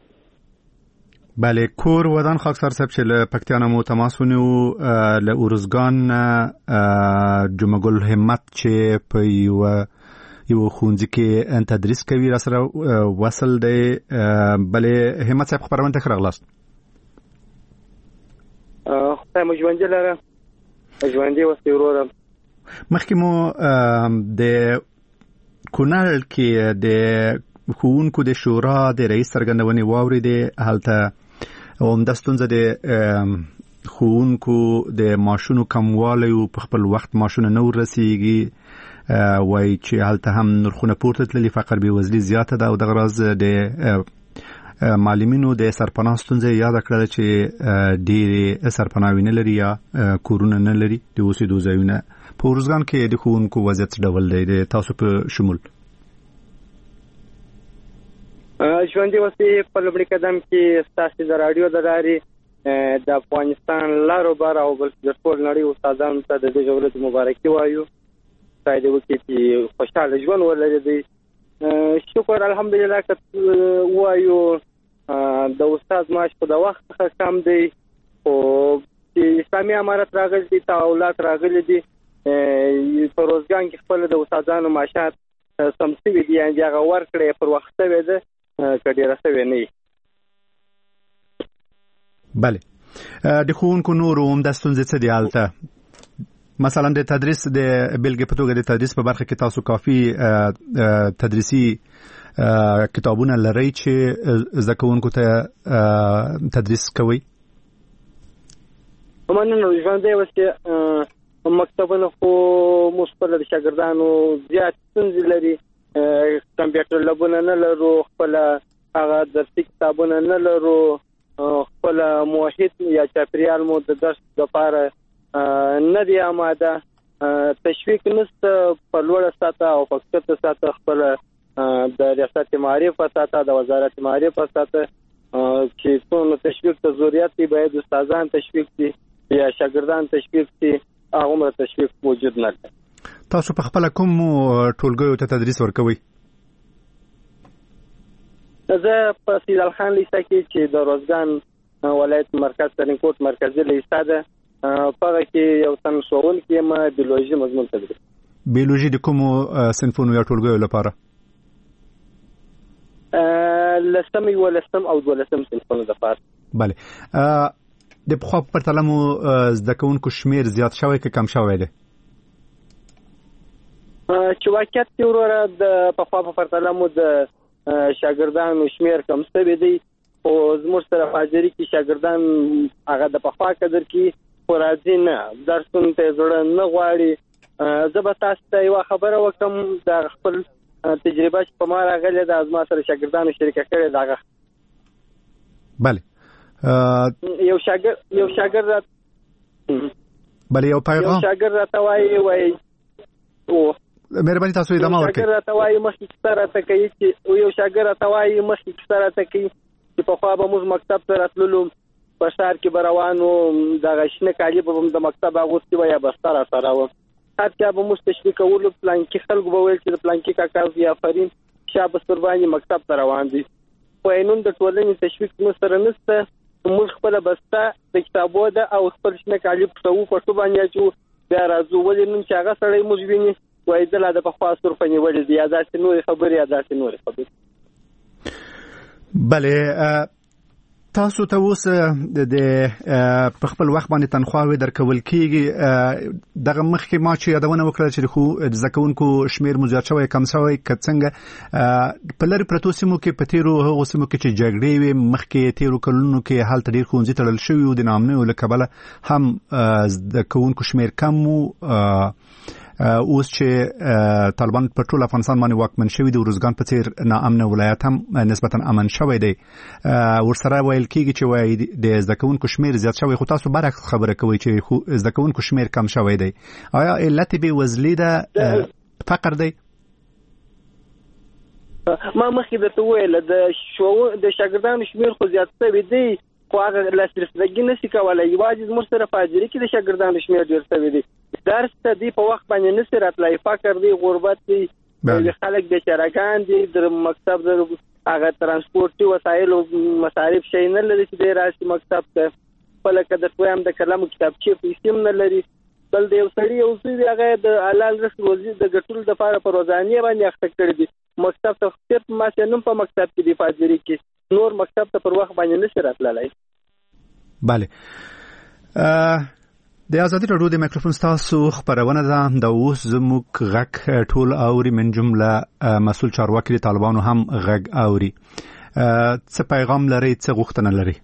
بله کور ودان خاکسار صاحب چې له پکتیا نه مو تماس ونیو، له ارزګان جمعه ګل همت چې په یو ښوونځي کې تدریس کوي را سره وصل دی. بله همت صاحب خبرونه ته راغلاست. خدای مو ژوندي لره، ژوندي اوسئ وروره. مخکې مو د کونړ کې د ښوونکو د شورا د رئیس څرګندونې واورېدې، هلته همدا ستونزه د ښوونکو د معاشونو کموالی او په خپل وخت معاشونه نه ورسیږي، وایي چې هلته هم نرخونه پورته تللي، فقر بېوزلي زیاته ده، او دغه راز د معلمینو د سرپناه ستونزه یاد کړل چې ډېرې سرپناوي نه لري یا کورونه نه لري د اوسېدو ځایونه. په ارزګان کې د ښوونکو وضعیت څه ډول دی د تاسو په شمول؟ ژوندي اوسئ. په لومړي قدم کې ستاسو د راډیو د لارې د افغانستان لارو بار او بل د ټول نړۍ استادانو ته د دې ورځې مبارکي وایو. خدای دې وکړي چې خوشاله ژوند ولري. دی شکر الحمدلله که وایو د استاد معاش په د وخت څخه کم دی، خو چې اسلامي امارت راغلی دي، تحولات راغلي دي، په روزګان کې خپل د استادانو معاشات سم شوي دي، یعنې هغه ورکړې پر وخت شوې ده که ډېره شوې نه وي. بله د ښوونکو نورو همدا ستونزې څه دي هلته؟ مثلا د تدریس د بېلګې په توګه د تدریس په برخه کې تاسو کافي تدریسي کتابونه لرئ چې زده کوونکو ته تدریس کوئ؟ مننه. ژوندی اوسئ. مکتبونه خو موږ خپله د شاګردانو زیات ستونزې لري، کمپیوټر لابونه نه لرو، خپله هغه درسي کتابونه نه لرو، خپله محیط یا چاپریال مو د درس لپاره نه دی آماده، تشویق نشته په لوړه سطحه او په کښته سطحه، خپله د ریاست معارف په سطحه، د وزارت معارف په سطحه چې څونه تشویق ته ضرورت دی، باید استادان تشویق دي یا شاګردان تشویق دي، هغومره تشویق موجود نه دی. تاسو په خپل کوم ټولګیو ته تدریس ورکوي؟ زه په سیدال خان لیسه کې چې د روزګان ولایت مرکز ترینکوټ مرکزی لیسه ده په کې یو تن شوون کې ما بیولوژي مضمون تدریس. بیولوژي د کوم صنفونو یا ټولګیو لپاره؟ لسم او دولسم صنفونو لپاره. بله. د پخوا په پرتله مو زده کوونکو شمیر زیات شوی که کم شوی دی؟ چې واقعیت کې وروره د پخوا په پرتله مو د شاګردانو شمیر کم شوی دی او زموږ سره حاضري کې شاګردان هغه د پخوا قدر کې راځي نه، درسونه ته زړه نه غواړي. زه به تاسو ته یو خبره وکم د خپل تجربه چې په ما راغله د ازما سره شاګردانو شریکه کړې داغه. بله. یو شاګرد بله یو پیغام راته وایي او مهرباني تاسو ادامه ورکړئ. شاګرد راته وایي مخکې سره ته کوي چې یو شاګرد راته وایي مخکې سره ته کوي چې په خوا به موږ مکتب ته راتللو په ښار کې به روانو دغه شنه کالي به د مکتب اغوستي وه یا بسته را سره وه. هر چا به موږ تشویق کولو، پلانکي خلکو به ویل چې د پلانکي کاکا زوی آفرین شا بستر باندې مکتب ته روان دي. خو نن د ټولنې تشویق موږ سره نشته. موږ خپله بسته د کتابو ده او خپل شنه کالي پټوو پټو باندې اچوو بیا راځو. ولې نن چې هغه سړی موږ ویني وایي زه لا د پخوا سرفه نیولې دي یا داسې نورې خبرې. بله. تاسو ته اوس د په خپل وخت باندې تنخواوې درکول کیږي. دغه مخکې ما چې یادونه وکړه چې خو د زده کوونکو شمیر مو زیات شوی کم شوی که څنګه په لرې پرتو سیمو کې په تیرو هغو سیمو کې چې جګړې وې مخکې تیرو کلونو کې هلته ډېر ښوونځي تړل شوي وو د ناامنیو له کبله هم زده کوونکو شمیر کم وو. اوس چې طالبان په ټول افغانستان باندې واکمن شوي دي، روزګان په څیر ناامن ولایت هم نسبتا امن شوی دی، ورسره ویل کېږي چې وایي د زده کوونکو شمیر زیات شوی، خو تاسو برعکس خبره کوئ چې زده کوونکو شمیر کم شوی دی. آیا علت بې وزلي ده، فقر دی؟ ما مخکې درته وویل د شاګردانو شمیر خو زیات شوی دی، خو هغه لاسرسي نشي کولی. یوازې زموږ سره په حاضري کې د شاګردانو شمیر ډېر شوی دی. درس ته دی په وخت باندې نشي راتلی، فقر دی، غربت دی، خلک بیچارهګان دي، د مکتب د هغه ترانسپورټي وسایلو مصارف شی نه لري چې دی راشي مکتب ته. خپله که درته وایم د قلمو کتابچې پیسې هم نه لري. بل د یو سړي یو زوی دی هغه د حلال رزق روزي د ګټلو دپاره په روزانیه باندې اخته کړي دي. مکتب ته صرف ماسې نوم په مکتب کې دی په حاضري کې، نور مکتب ته پر وخت باندې نشي راتللی. بله. د ازادي راډیو د میکروفون ستاسو خبرونه ده. د اوس زموږ غږ ټول اوري، من جمله مسؤل چارواکي د طالبانو هم غږ اوري. څه پیغام لري، څه غوښتنه لري؟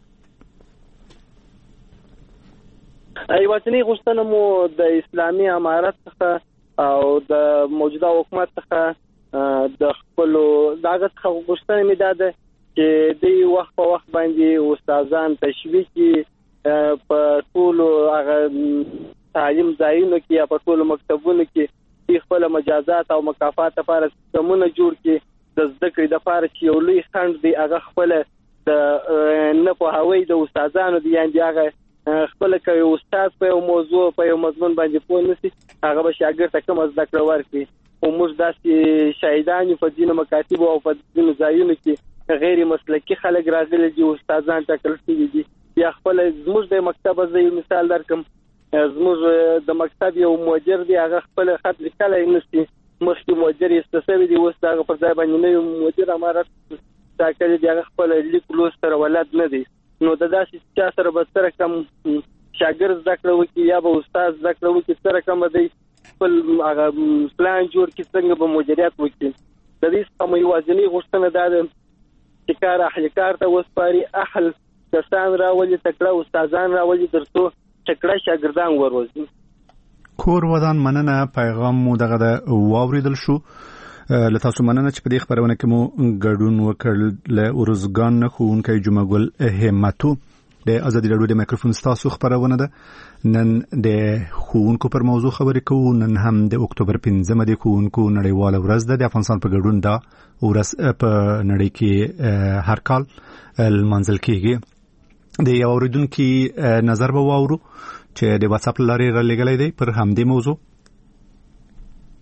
یوازینی غوښتنه مو د اسلامي امارت څخه او د موجوده حکومت څخه د خپلو دغه څخه غوښتنه مې دا ده چې د وخت په وخت باندې استادان تشویقي په ټولو هغه تعلیم ځایونو کې یا په ټولو مکتبونو کې خپل مجازات او مکافات لپاره سیستمونه جوړ کړي. د زده کړې لپاره چې یو لوی خنډ دی هغه خپل د نه پوهاوی د استادانو دی، یعنې هغه خپل کوي استاد په یو موضوع په یو مضمون باندې پوه نشي، هغه به شاګرد ته کوم زده کړه ورکړي. او موږ داسې شاهدان یو په ځینو مکاتبو او په ځینو ځایونو کې غیر مسلکي خلک راغلي دي، استادان ټاکل شوي دي. یا خپل زموږ د مکتب زه یو مثال درکم، زموږ د مکتب یو مدیر دی هغه خپل خط لیکلی نشي، مخکې مدیر ایسته شوی دی، اوس د هغه پر ځای باندې نوی مدیر امارت ټاکلی دی، هغه خپل لیک لوست سره ولد نه دی. نو د داسې چا سره به سره کم شاګرد زده کړه وکړي یا به استاد زده کړه وکړي، سره کم به دی خپل هغه پلان جوړ کړي څنګه به مدیریت وکړي. د دې څخه مو یوازینۍ غوښتنه دا ده چې کار اهل کار ته وسپاري، اهل کسان راولي، تکړه استادان راولي، ترڅو تکړه شاګردان وروزي. کور ودان مننه. پیغام مو دغه د واوریدل شو. له تاسو مننه چې په دې خبرونه کې مو ګډون وکړ. له ورزګان نه ښوونکی جمعه ګل همتو. د ازادي راډیو د میکروفون ستاسو خبرونه ده. نن د ښوونکو پر موضوع خبرې کوو. نن هم د اکتوبر 15 د ښوونکو نړیواله ورځ ده. د افغانستان په ګډون دا ورځ په نړۍ کې هر کال لمانځل کېږي. د یو اوریدونکي نظر به واورو چې د واتس اپ لارې را لګلې دی پر همدې موضوع.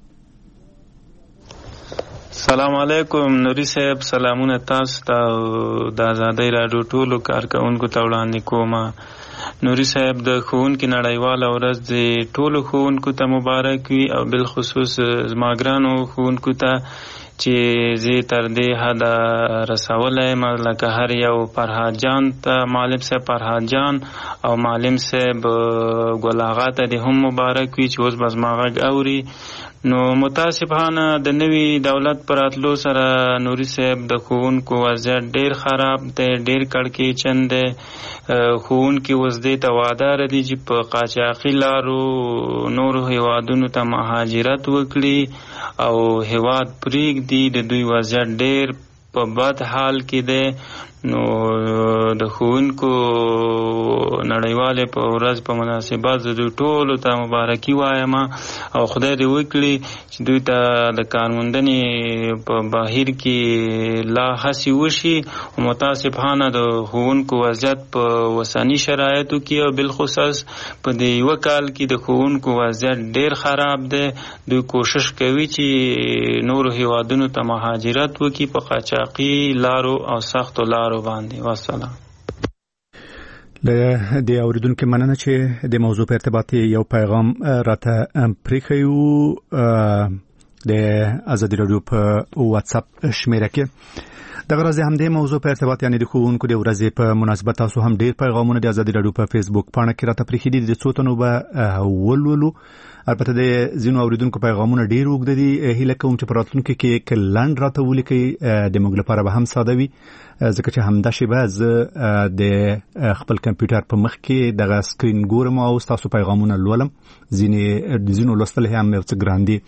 سلام علیکم نوري صاحب، سلامونه تاسو ته د آزادۍ راډیو ټولو کارکونکو ته وړاندې کوم. نوري صاحب، د ښوونکي نړیواله ورځ د ټولو ښوونکو ته مبارک وي او بالخصوص زما ګرانو ښوونکو ته چې زه تر دې حده رسولی یم، لکه هر یو فرهاد جان ته، معلم صاحب فرهاد جان او معلم صاحب ګل آغا ته دې هم مبارک وي چې اوس به زما غږ اوري. نو متاسفانه د نوي دولت پر راتلو سره نوري صاحب د ښوونکو وضعیت ډېر خراب دی، ډېر کړکېچن دی. ښوونکي اوس دې ته واداره دي چې په قاچاقي لارو نورو هیوادونو ته مهاجرت وکړي او هیواد پرېږدي. د دوی وضعیت ډېر په بد حال کې دی. نو د ښوونکو نړیوالې په ورځ په مناسبت زه دوی ټولو ته مبارکي وایم او خدای دې وکړي چې دوی ته د کارموندنې په بهیر کې لا هڅې وشي. متاسفانه د ښوونکو وضعیت په اوسني شرایطو کې او بالخصوص په دې یوه کال کې د ښوونکو وضعیت ډېر خراب دی. دوی کوشش کوي چې نورو هیوادونو ته مهاجرت وکړي په قاچاقي لارو او سختو لارو باندې. والسلام. له دې اوریدونکو مننه چې د موضوع په ارتباط یو پیغام راته پریښیو د آزادي راډیو په واتس اپ شمیره کې. دغه ورځ هم د موضوع په ارتباط یعنی د ښوونکو د ورځې په مناسبت تاسو هم ډېر پیغامونه د آزادي راډیو په فیسبوک پاڼه کې راته پریښي دي. د څو تنو به ولولو. البته د ځینو اوریدونکو پیغامونه ډېر اوږده دي. هیله کوم چې په راتلونکي کې لنډ راته ولیکئ، د موږ لپاره به هم ساده وي، ځکه چې همدا شیبه زه د خپل کمپیوټر په مخ کې دغه سکرین ګورم او ستاسو پیغامونه لولم. ځینو لوستل هم یو څه ګران دي.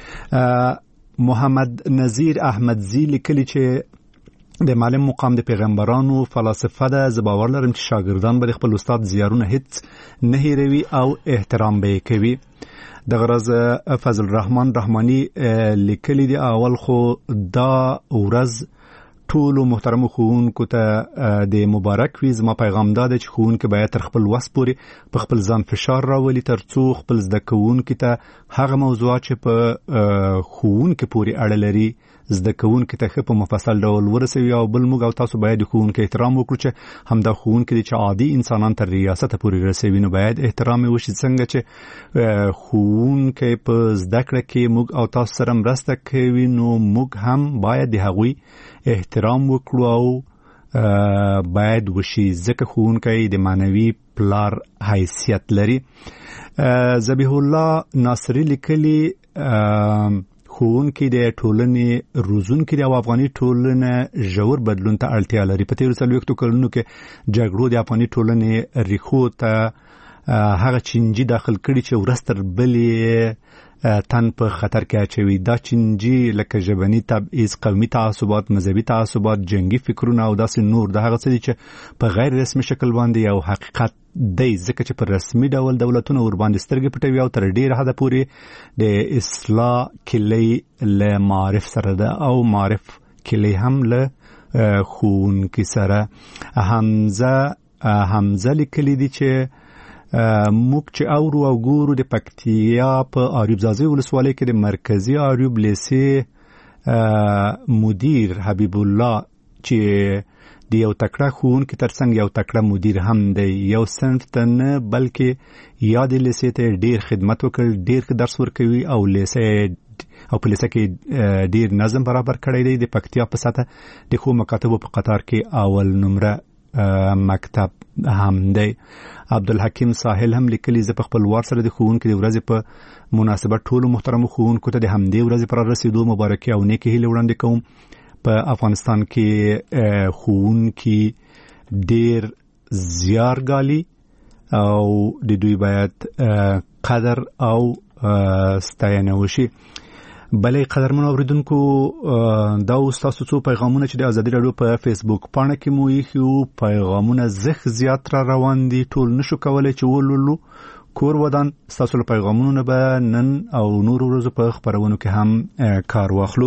محمد نذیر احمدزي لیکلي چې د معلم مقام د پیغمبرانو فلسفه ده. زه باور لرم چې شاګردان به خپل استاد زیارونه هیڅ نه هیروي او احترام به یې کوي. دغه ورځ فضل الرحمن رحماني لیکلي دي اول خو دا ورځ ټولو محترمو ښوونکو ته د مبارک وي. زما پیغام دا دی چې ښوونکي باید تر خپل وس پورې په خپل ځان فشار راولي تر څو خپل زده کوونکي ته هغه موضوعات چې په ښوونکي پورې اړه لري زده کوونکي ته ښه په مفصل ډول ورسوي. او بل موږ او تاسو باید د ښوونکي احترام وکړو چې همدا ښوونکي دي چې عادي انسانان تر ریاست پورې رسوي. نو باید احترام وشي څنګه چې ښوونکي په زده کړه کې موږ او تاسو سره مرسته کوي نو موږ هم باید د هغوی احترام وکړو او باید وشي ځکه ښوونکی د معنوي پلار حیثیت لري. ذبیح الله ناصری لیکلي ښوونکي د ټولنې روزونکي دي او افغاني ټولنه ژور بدلون ته اړتیا لري. په تیرو 40 کلونو کې جګړو د افغاني ټولنې ریښو ته هغه چینجي داخل کړي چې ورځ تر بلې تن په خطر کې اچوي. دا چینجي لکه ژبني تبعیض، قومي تعصبات، مذهبي تعصبات، جنگي فکرونه او داسې نور د هغه څه دي چې په غیر رسمي شکل باندې یو حقیقت دی ځکه چې په رسمي ډول دولتونه ورباندې سترګې پټوي او تر ډېره حده پورې د اصلاح کلی له معارف سره ده او معارف کلی هم له ښوونکي سره. حمزه لیکلي دي چې موږ چې اورو او ګورو د پکتیا په آریوب زازي ولسوالۍ کې د مرکزی آریوب لیسې مدیر حبیب الله چې د یو تکړه ښوونکي ترڅنګ یو تکړه مدیر هم دی. یو صنف ته نه بلکې یاد لیسې ته ډیر خدمت وکړ، ډیر درس ورکوي او لیسې او په لیسه کې ډیر نظم برابر کړی دی. د پکتیا په سطح د ښو مکاتبو په قطار کې اول نمره مکتب هم دی. عبدالحکیم ساحل هم لیکلي زه په خپل وار سره د ښوونکي د ورځې په مناسبت ټولو محترمو ښوونکو ته د همدې ورځې پر رسیدو مبارکي او نیکې هیلې وړاندې کوم. په افغانستان کې ښوونکي ډیر زیار ګالي او د دوی باید قدر او ستاینه وشي. بلې قدرمنو اوریدونکو دا تاسو څو پیغامونه چې د آزادي راډیو په فیسبوک پاڼه کې مو یو پیغامونه زیات را روان دي ټول نشو کولای چې ولولو. کور ودان تاسو له پیغامونو به نن او نور ورځې په خبرونو کې هم کار واخلو.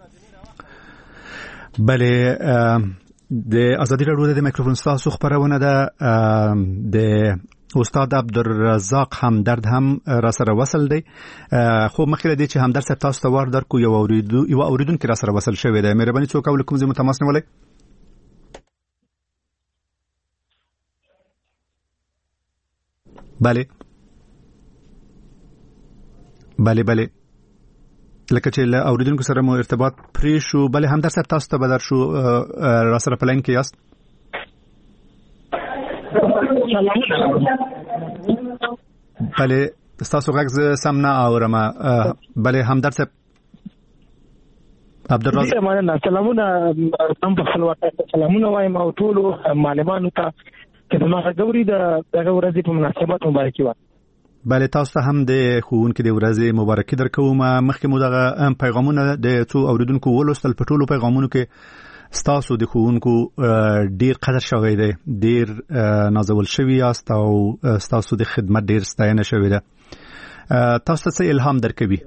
بلې د آزادي راډیو د میکروفون تاسو خبرونه ده د استاد عبدالرزاق همدرد هم را سره وصل دی. خو مخکې دی چې همدرد صاحب تاسو ته وار درکو یو اوریدونکو را سره وصل شوی دی. مهرباني څوک او کوم ځای متماس نیولای؟ بله لکه چې له اوریدونکو سره مو ارتباط پرې شو. بله همدرد صاحب تاسو ته بدر شو را سره پلاین کې یاست. بله تاسو غږ سم نه اورم. بله همدرد صاحب عبدالرزاق سلامونه تم په خپلواک سلامونه وایم او ټول معلمانو ته چې زما غوړي دغه ورځې په مناسبت مبارکي وایم. بله تاسو ته هم د ښوونکي د ورځې مبارکي درکوم. مخکې مو دغه پیغامونه د څو اوریدونکو ولوستل. په ټولو پیغامونو کې ستاسو د ښوونکو ډیر قدر شوی دی، ډیر نازول شوی یاست او ستاسو د خدمت ډیر ستاینه شوی ده. تاسو ته الهام درکوي؟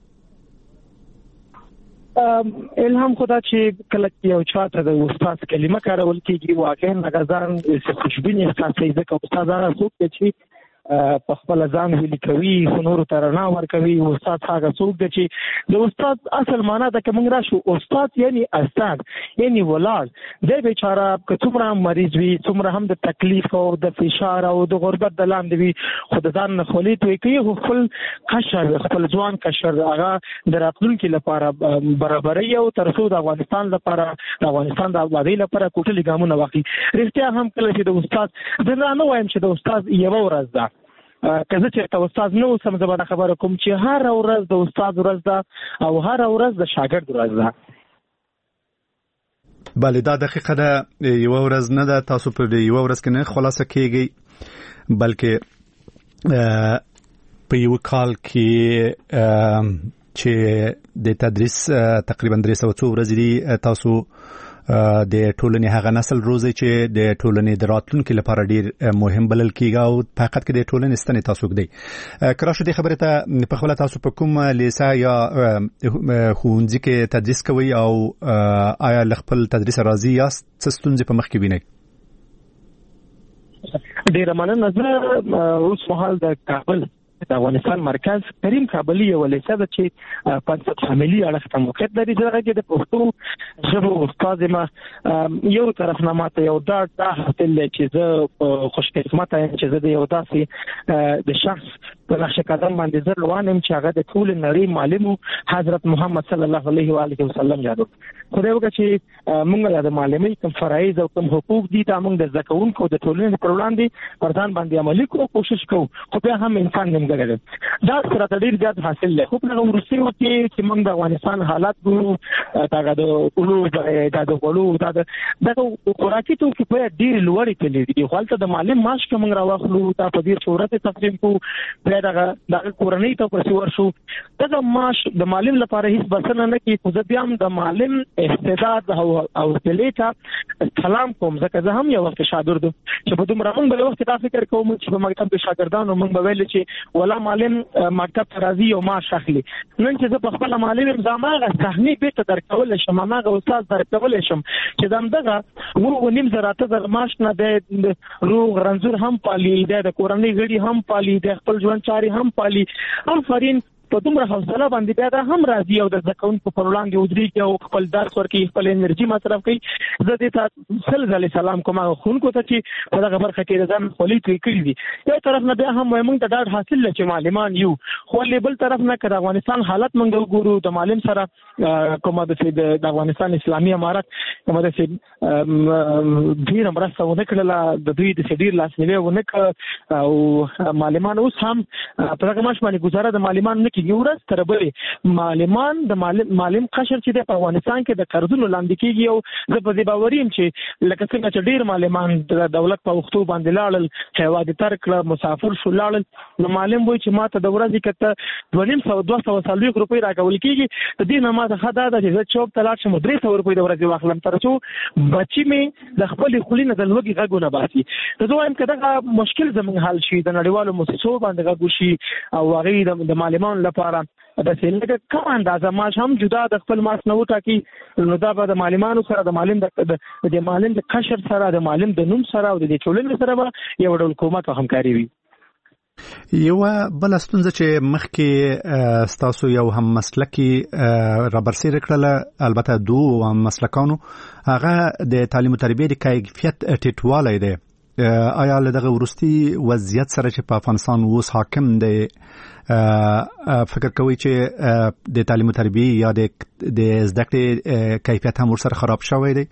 الهام خدا چې کله یو چاته د استاد کلمه کارول کیږي واقعا نګزان خوشبینی احساسي ځکه استاد هغه څوک دی چې په خپل ځان ویل کوي، نور ته رڼا ورکوي. استاد هغه څوک دی چې د استاد اصل معنا د کوم راشو استاد یعنی استاد یعنی ولاد د بیچاره که څومره مریض وي، څومره هم د تکلیف او د فشار او د غربت د لاندې وي، خو د ځان نه خولې توی کوي. خپل قشر خپل ځوان قشر هغه د راتلونکي لپاره برابرۍ او ترڅو د افغانستان لپاره د افغانستان د آبادۍ لپاره کوټلي ګامونه واخلي. رښتیا هم کله چې د استاد زه نه وایم چې د استاد یو ورځ ده، که زه چې استاد نه اوسم زه به خبره کوم چې هر ورځ د استاد ورځ ده او هر ورځ د شاګرد ورځ ده. بله دا دقیقه ده، یو ورځ نه ده. تاسو په یو ورځ کې نه خلاصه کیږي بلکې په یو کال کې چې د تدریس تقریبا 300 ورځې دي. تاسو د ټولنې هغه نسل روزي چې د ټولنې د راتلونکو لپاره ډیر مهم بلل کیږي او په حقیقت کې د ټولنې ستنې تاسو کړئ. کراشه د خبره ته په خپل تاسو په کوم لیسا یا ښوونځي کې تدریس کوي او آیا خپل تدریس راضي یاست؟ څه ستونزې په مخ کې وینئ؟ ډیر مننه. زه اوس مهال د کابل د افغانستان مرکز کریم کابلی یو لیسه ده چې 500 فامیلی اړخ ته موقعیت لري. دغه کې د پښتو ژبو استاد ما یو طرف نه ماته یو دا حاصل چې زه خوش قسمت یم چې زه د یو داسې د شخص په نقش قدم باندې زه روان یم چې هغه د ټول نړۍ معلم حضرت محمد صلی الله علیه و آله وسلم یادو. خدای وکړي چې موږ د معلمۍ کوم فرایض او کوم حقوق دي دا موږ د زکونکو د ټولنې پر وړاندې پردان باندې عملي کوو، کوشش کوو، خو بیا هم انسان دا سره ډیر زیات حاصل له خو په روسي وتی چې موږ د افغانستان حالات ګورو. دا د اولو د غلو دا خوراکي توکي په ډیر لوړې کې دي. خپل د معلم ماش کوم راوخلو دا په ډیر شهرت تقسیم کو دا کورنۍ ته پرسي ورشو. دا ماش د معلم لپاره هیڅ بسنه نه کی. خو بیا هم د معلم استعداد او تلیتا سلام کوم ځکه زه هم یو وخت شاګرد چې په دومره موږ بل وخت دا فکر کوم چې په مکتب کې شاګردانو موږ ویل چې ولا معلم مکتب راځي او معاش اخلي. نن چې زه په خپل معلم زماغه صحنه بیت درکول شم، ماغه استاد درکول شم چې دغه وو نیم زراته د معاش نه د روغ رنځور هم پالي، د کورنۍ غړي هم پالي، د خپل ژوند چاري هم پالي. آفرین په دومره حوصله باندې بیا دا هم راځي او د زکونکو پر وړاندې ودرېږي او خپل درس ورکوي، خپل انرژي مصرف کوي. زه دې ته سلسله سلام کوم هغه ښوونکو ته چې په دغه برخه کې ځان خولې توی کړي دي. یو طرف نه بیا هم وایي موږ ته ډاډ حاصل دی چې معلمان یو، خو بل طرف نه که د افغانستان حالت موږ وګورو د معلم سره کومه د افغانستان اسلامي امارت کومه د ډېره مرسته ونه کړله، د دوی د ډېر لاسنیوی ونه کړ او معلمان اوس هم په دغه معاش باندې ګزاره د معلمان نه یو ورځ تر بلې معلمان د معلم قشر چې د افغانستان کې د قرضونو لاندې کېږي. او زه په دې باور یم چې لکه څنګه چې ډېر معلمان د دولت په وختو باندې لاړل، هیواد یې ترک کړه، مسافر شو لاړل، نو معلم وایي چې ما ته د ورځې که ته 240 روپۍ راکول کېږي، د دې نه ما ته ښه دا ده چې زه چوک ته لاړ شم 300 روپۍ د ورځې واخلم تر څو بچي مې د خپلې خولې نه د لوږې غږونه باسي. زه وایم که دغه مشکل زموږ حل شي، د نړیوالو مؤسسو باندې غږ وشي او هغوی د معلمانو لپاره د سیلګه کوم اندازه معاش هم جدا د خپل معاش نه وټاکي نو دا به د معلمانو سره د معلم د قشر سره د معلم د نوم سره او د ټولنې سره به یو ډول کومک او همکاري وي. یو بل ستونزه چې مخکې ستاسو یو هم مسلکی رابرسیر کړل البته دوه هم مسلکانو هغه د تعلیم او تربیه د کیفیت ټیټوالی دی. آیا له دغه ورستي وضعیت سره چې په افغانستان اوس حاکم دی فکر کوي چې د تعلیم او تربیه یا د زده کړې کیفیت هم ورسره خراب شوی دی؟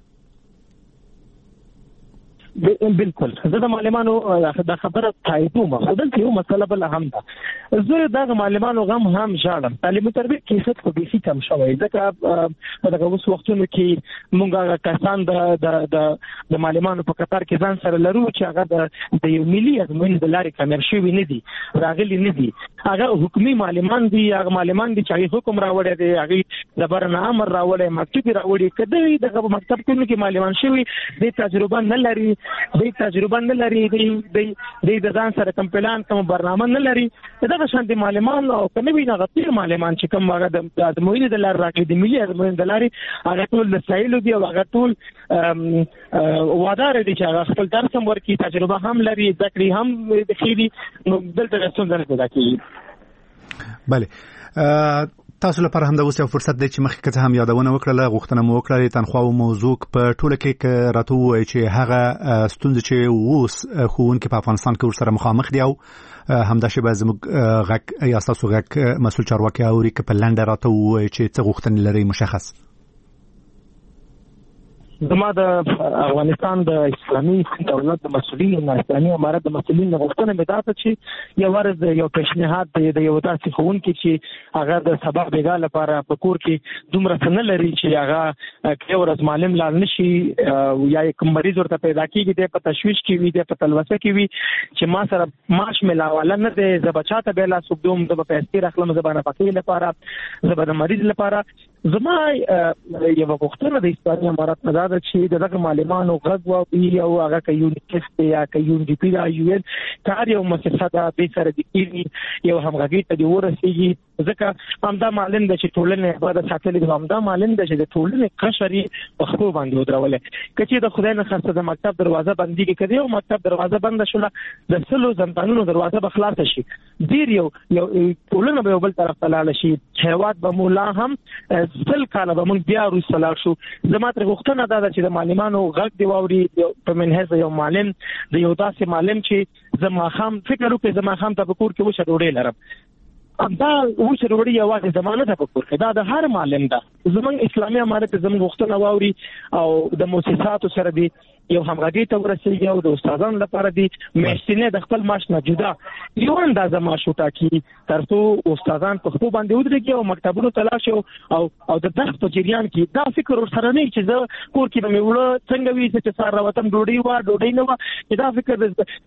بالکل زه د معلمانو دا خبره تاییدوم خو دلته یو مسله بل هم ده زه د معلمانو غم هم ژاړم تعلیم تربیه کیفیت خو بیخي کم شوی ځکه په دغه اوس وختونو کې مونږ کسان د معلمانو په قطار کې ځان سره لرو چې هغه د یو ملي ازموینې د لارې کامیاب شوي نه دي راغلي نه دي هغه حکومي معلمان دي هغه معلمان دي چې حکم راوړی دی هغه د برنامه امر راوړی مکتوب راوړي کله دغه مکتب کې معلمان شوي د تجربه نه لري د تجربه نه لري د ځان سره کوم پلان کوم برنامه نه لري دا شان دي معلمان او کنه وینا غیر معلمان چې کوم هغه د ازموینې د لار راکړي د ملي ازموینې د لارې هغه ټول د سایلو دی او هغه ټول وادار دي چې هغه خپل درس هم ورکړي تجربه هم لري ذکرې هم د خېدي نو دلته څنګه نه پیدا کیږي. بله تاسو لپاره هم د اوس یو فرصت دی چې مخکې هم یادونه وکړه غوښتنه مو وکړه تنخوا او موضوع په ټوله کې راته وایي چې هغه ستونزې چې اوس ښوونکي په افغانستان کې ورسره مخامخ دي او همدا شی به زموږ غږ یا تاسو غږ مسؤل چارواکي اوري که په لنډه راته وایي چې څه غوښتنې لري مشخص. زما د افغانستان د اسلامي دولت د مسؤلین او اسلامي امارت د مسؤلین غوښتنه مې ده چې یو ورځ یو پیشنهاد د یو داسې ښوونکي چې هغه د سبا بیګا لپاره په کور کې دومره څه نه لري چې هغه یو ورځ معلم لاړ نشي یا کوم مریض ورته پیدا کېږي د په تشویش کې وي د په تلوسه کې وي چې ما سره معاش ملاواله نه دی زه بچاته به لا سوبدوم د پیسې راخلم زبانه پکې لپاره زبانه مریض لپاره زما یو وختونه د اسلامي امارت نه دا چې دغه معلمانو غږ واوري او هغه کيونیکست یا کيونډي دا یو کار یو مؤسسه ده به سره د کیږي یو همغږي ته دی ورسېږي ځکه همدا معلم د چې ټولنه عبادت ساتلې همدا معلم د چې د ټولنه قشري په خو باندې ودرولې کچې د خدای نه خاصه د مکتب دروازه بندي کړي او مکتب دروازه بند شوه د سلو زندانونو دروازه به خلاص شي ډیر یو ټولنه به بل طرف ته لاړ شي هیواد به مولا هم سل کاله به مونږ بیا وروسته لاړ شو زما تر غوښتنه ده چې د معلمانو غږ دی واوري په منهج یو معلم د یو داسې معلم چې زما خام فکر وکړي زما خام ته په کور کې وشه ډوډۍ لرم دا وشه ډوډۍ یوازې زمانه ته په کور کې دا د هر معلم ده زمونږ اسلامي امارت زموږ غوښتنه واوري او د مؤسساتو سره دی یو همغږي ته ورسېږي او د استادانو لپاره دی میاشتنې د خپل معاش نه جدا یو اندازه معاش وټاکي ترڅو استادان په خپل باندې ودرېږي او مکتبونو ته لاړ شي او د درس په جریان کې دا فکر ورسره نه چې زه کور کې به مې وړه څنګه وي چې سار راوتم ډوډۍ نه و دا فکر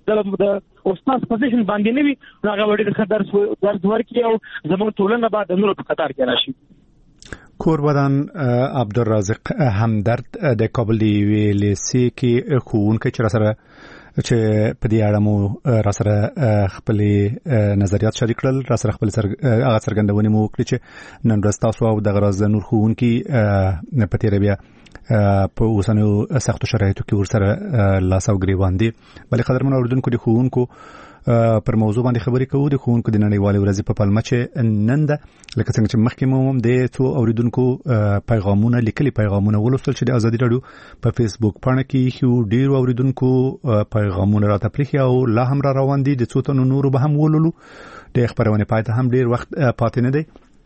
د استاد پوزیشن باندې نه وي هغه وړي د درس ورکړي او زموږ ټولنه بعد د نورو په قطار کې راشي. کوربدان عبدالرازق همدرد د کابل دی ویلسی کې ښوونکی چې راسره چې په دې اړه مو راسره خپل نظریات شریک کړل راسره خپل هغه څرګندونې مو وکړي چې نن ورځ تاسو او د غراز نور ښوونکي په تیر بیا په اوسنیو سختو شرایطو کې ورسره لاس او ګریوان دي بلې قدرمن اوریدونکو د ښوونکو پر موضوع باندې خبرې کوو د ښوونکو د نړیوالې ورځې په پلمه چې نن ده لکه څنګه چې مخکې مو هم د څو اوریدونکو پیغامونه لیکلي پیغامونه ولوستل چې د ازادي راډیو په فیسبوک پاڼه کې خو ډیر اوریدونکو پیغامونه راته پرېښي او لا هم را روان دي د څو تنو نورو به هم ولولو د خبرونه پای ته هم ډیر وخت پاتې نه دی.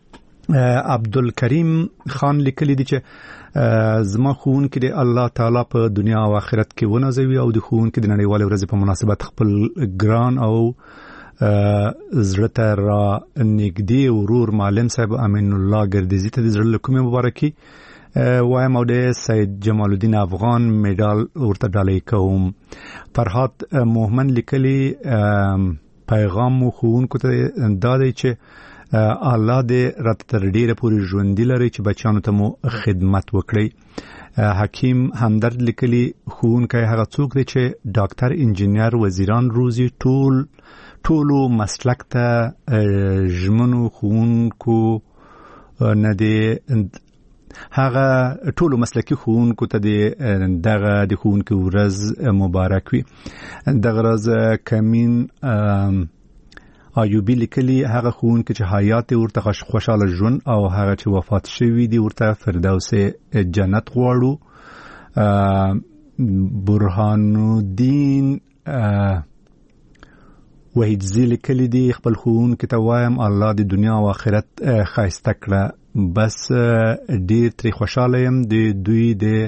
عبدالکریم خان لیکلی دی چې زما ښوونکي د الله تعالی په دنیا او آخرت کې ونازوي او د ښوونکي د نړیوالې ورځې په مناسبت خپل ګران او زړه ته را نږدې ورور معلم صاحب امین الله ګردیزي ته د زړه له کومې مبارکي وایم او د سید جمال الدین افغان میډال ورته ډالۍ کوم. فرهاد مومن لیکلی پیغام مو ښوونکو ته دا دی چې الله دې رات تر ډیره پورې ژوندۍ لري چې بچانو ته مو خدمت وکړي. حکیم همدرد لیکلي ښوونکی هغه څوک دی چې ډاکټر انجینر وزیران روزي ټولو مسلک ته ژمنو ښوونکو نه دی هغه ټولو مسلکي ښوونکو ته دغه د ښوونکو ورځ مبارک وي. دغه ورځ کمین ایوبی لیکلي هغه ښوونکي چې حیات ورته خوشاله ژوند او هغه چې وفات شوی دی ورته فردوس جنت غواړو. برهان الدین وحیدزی لیکلي دی خپل ښوونکي ته وایم الله د دنیا او آخرت ښایسته کړه. بس ډیر ترې خوشاله یم د دوی د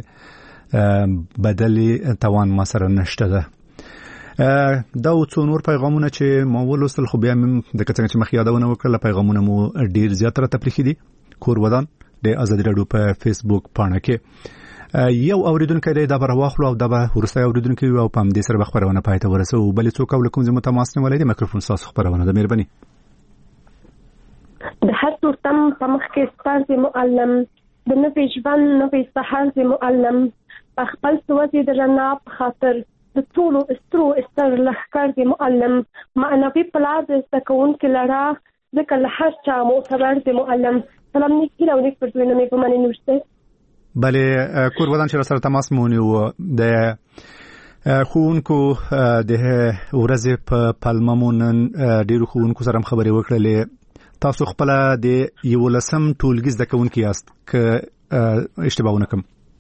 بدلې توان ما سره نشته ده. دا څو نور پیغامونه چې ما ولوستل خو بیا هم د څنګه چې مخ یادونه وکړه پیغامونه مو ډیر زیات را تپریخي دي. کور ودان د آزادي رادیو په فیسبوک پاڼه کې یو اوریدونکو دی دا به واخلو او دا به ورسته اوریدونکو او په همدې سره خبرونه پاتې ورسو. بل څوک ولکم زموږ تماس نه ولې د میکروفون تاسو خبرونه د مهرباني د هر تورتم په مخ کې ستاسو معلم د نوې ژوند نوې سحر معلم په خپل سوځي د رڼا په خاطر د ټولو استرو استر لخر دی معلم معنوي پلاز استکون کې لړا ځکه له هر چا معتبر دی معلم. سلام نیکی او نیک پر دوی نه په معنی نوشته. بله کور ودان چې سره تماس مونږ و د ښوونکو د ورځې په پلمه مونږ ډیرو ښوونکو سره خبرې وکړلې. تاسو خپل د یو لسم ټولګي زده کوونکي یاست که اشتباه ونکم؟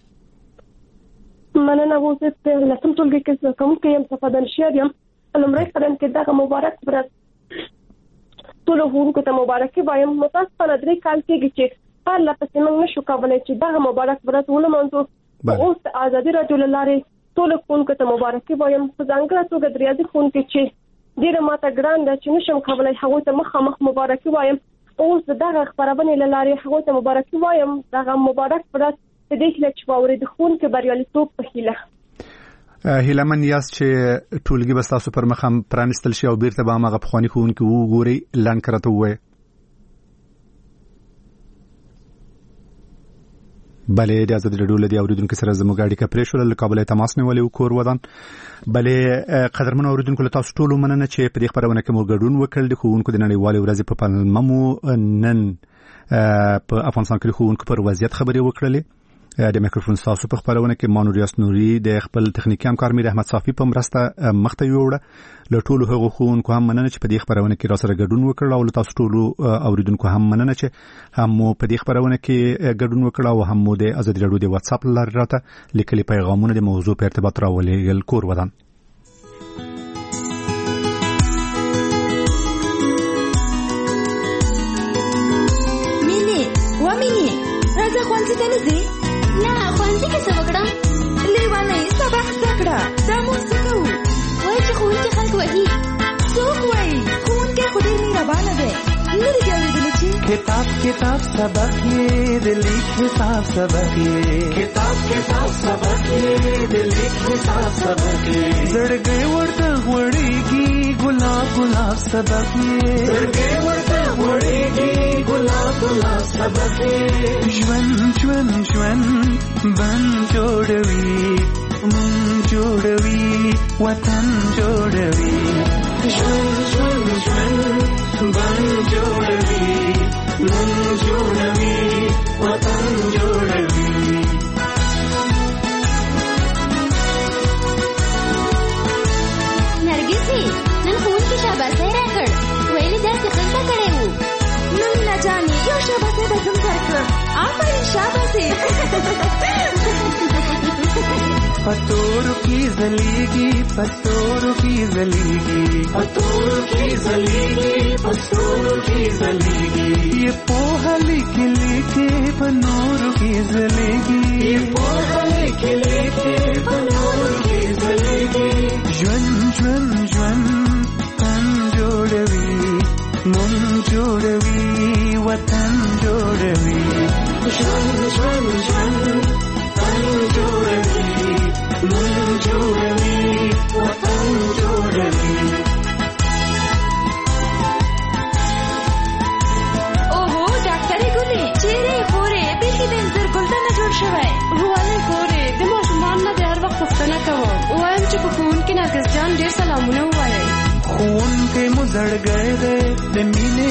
مننه وزه په لسم ټولګي کې زده کوونکي یم په دانشیار یم. لومړی قدم کې دغه مبارک ورځ ټولو ښوونکو ته مبارکي وایم. متاسفانه 3 کال کېږي چې پرله پسې موږ نشو کولی چې دغه مبارک ورځ ولمانځو. اوس د ازادي راډیو له لارې ټولو ښوونکو ته مبارکي وایم. په ځانګړې توګه د ریاضي ښوونکي چې ډیره ماته ګران ده چې نشم کولی هغوی ته مخامخ مبارکي وایم. اوس دغه خبرونه له لارې هغوی ته مبارکي وایم. دغه مبارک ورځ د دې هیله چې واوري د ښوونکي بریالیتوب په هیله هیلمن یاست چې ټولګي به تاسو پر مخ هم پرانستل شي او بیرته به هغه پخواني ښوونکي وګوري لاند کرته وایي. بله د آزادي راډیو له اوریدونکو سره زموږ اړیکه پرې شوه له کابل تماس نیولې کور ودان. بله قدرمن اوریدونکو له تاسو ټول مننه چې په دې خبرونه کې مو ګډون وکړ. د ښوونکو د نړیوالې ورځې په پلمه مو نن په افغانستان کې ښوونکو پر وضعیت خبرې وکړلې. د میکروفون تاسو په خبرونه کې مانوریاس نوري د خپل تخنیکی همکار میر احمد صافی په مرسته مخته یوړه. له ټولو هغو ښوونکو هم مننه چې په دې خبرونه کې را سره ګډون وکړ او له تاسو ټولو اوریدونکو هم مننه چې هم مو په دې خبرونه کې ګډون وکړ او هم مو د آزادي راډیو د واتس اپ لارې راته لیکلي پیغامونه د موضوع په ارتباط راولېږل. کور ودان. مینې راځه ښوونځي ته نه ځې؟ نه ښوونځي کې څه وکړم؟ لیوانۍ سبق زده کړه. دا موږ څه کوو؟ وایي چې ښوونکي خلک وهي. څوک وایي؟ ښوونکی خو ډېر مهربانه دی. نه دې اورېدلی چې کتاب سبق یې د لیک حساب سبق یې کتاب سبق یې د لیک حساب سبق یې زړګی ورته غوړېږي ګلاب سبق یې زړګی ورته غوړېږي ګلاب سبق یې ژوند بن جوړوي مون جوړوي وطن جوړوي ژوند بن جوړوي مون جوړوي وطن جوړوي. نرګسي نن ښوونکي شاباسي راکړ. ویلي داسې ښه زده کړی وو. نو مینا جانې یو شاباسي به زم درکړه. آفرین شاباسي. پتورو کی زلیگی پتورو کی زلیگی پتورو کی زلیگی پتورو کی زلیگی یہ پوہا لکھ لکھے پنورو کی زلیگی یہ پوہا لکھ لکھے پنورو کی زلیگی ژوند تن جوړوي مون جوړوي وطن جوړوي ژوند تن جوړوي مون جوړوي وطن جوړوي.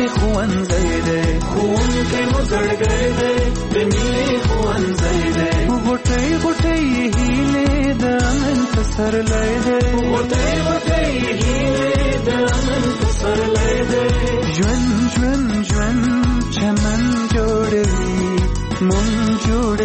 ښوونځی دی ښوونکی مو زړګی دی د مینې ښوونځی دی غوټۍ غوټۍ هیلې د امن پسرلی دی غوټۍ غوټۍ هیلې د امن پسرلی دی ژوند ژوند ژوند چمن جوړوي مونږ جوړ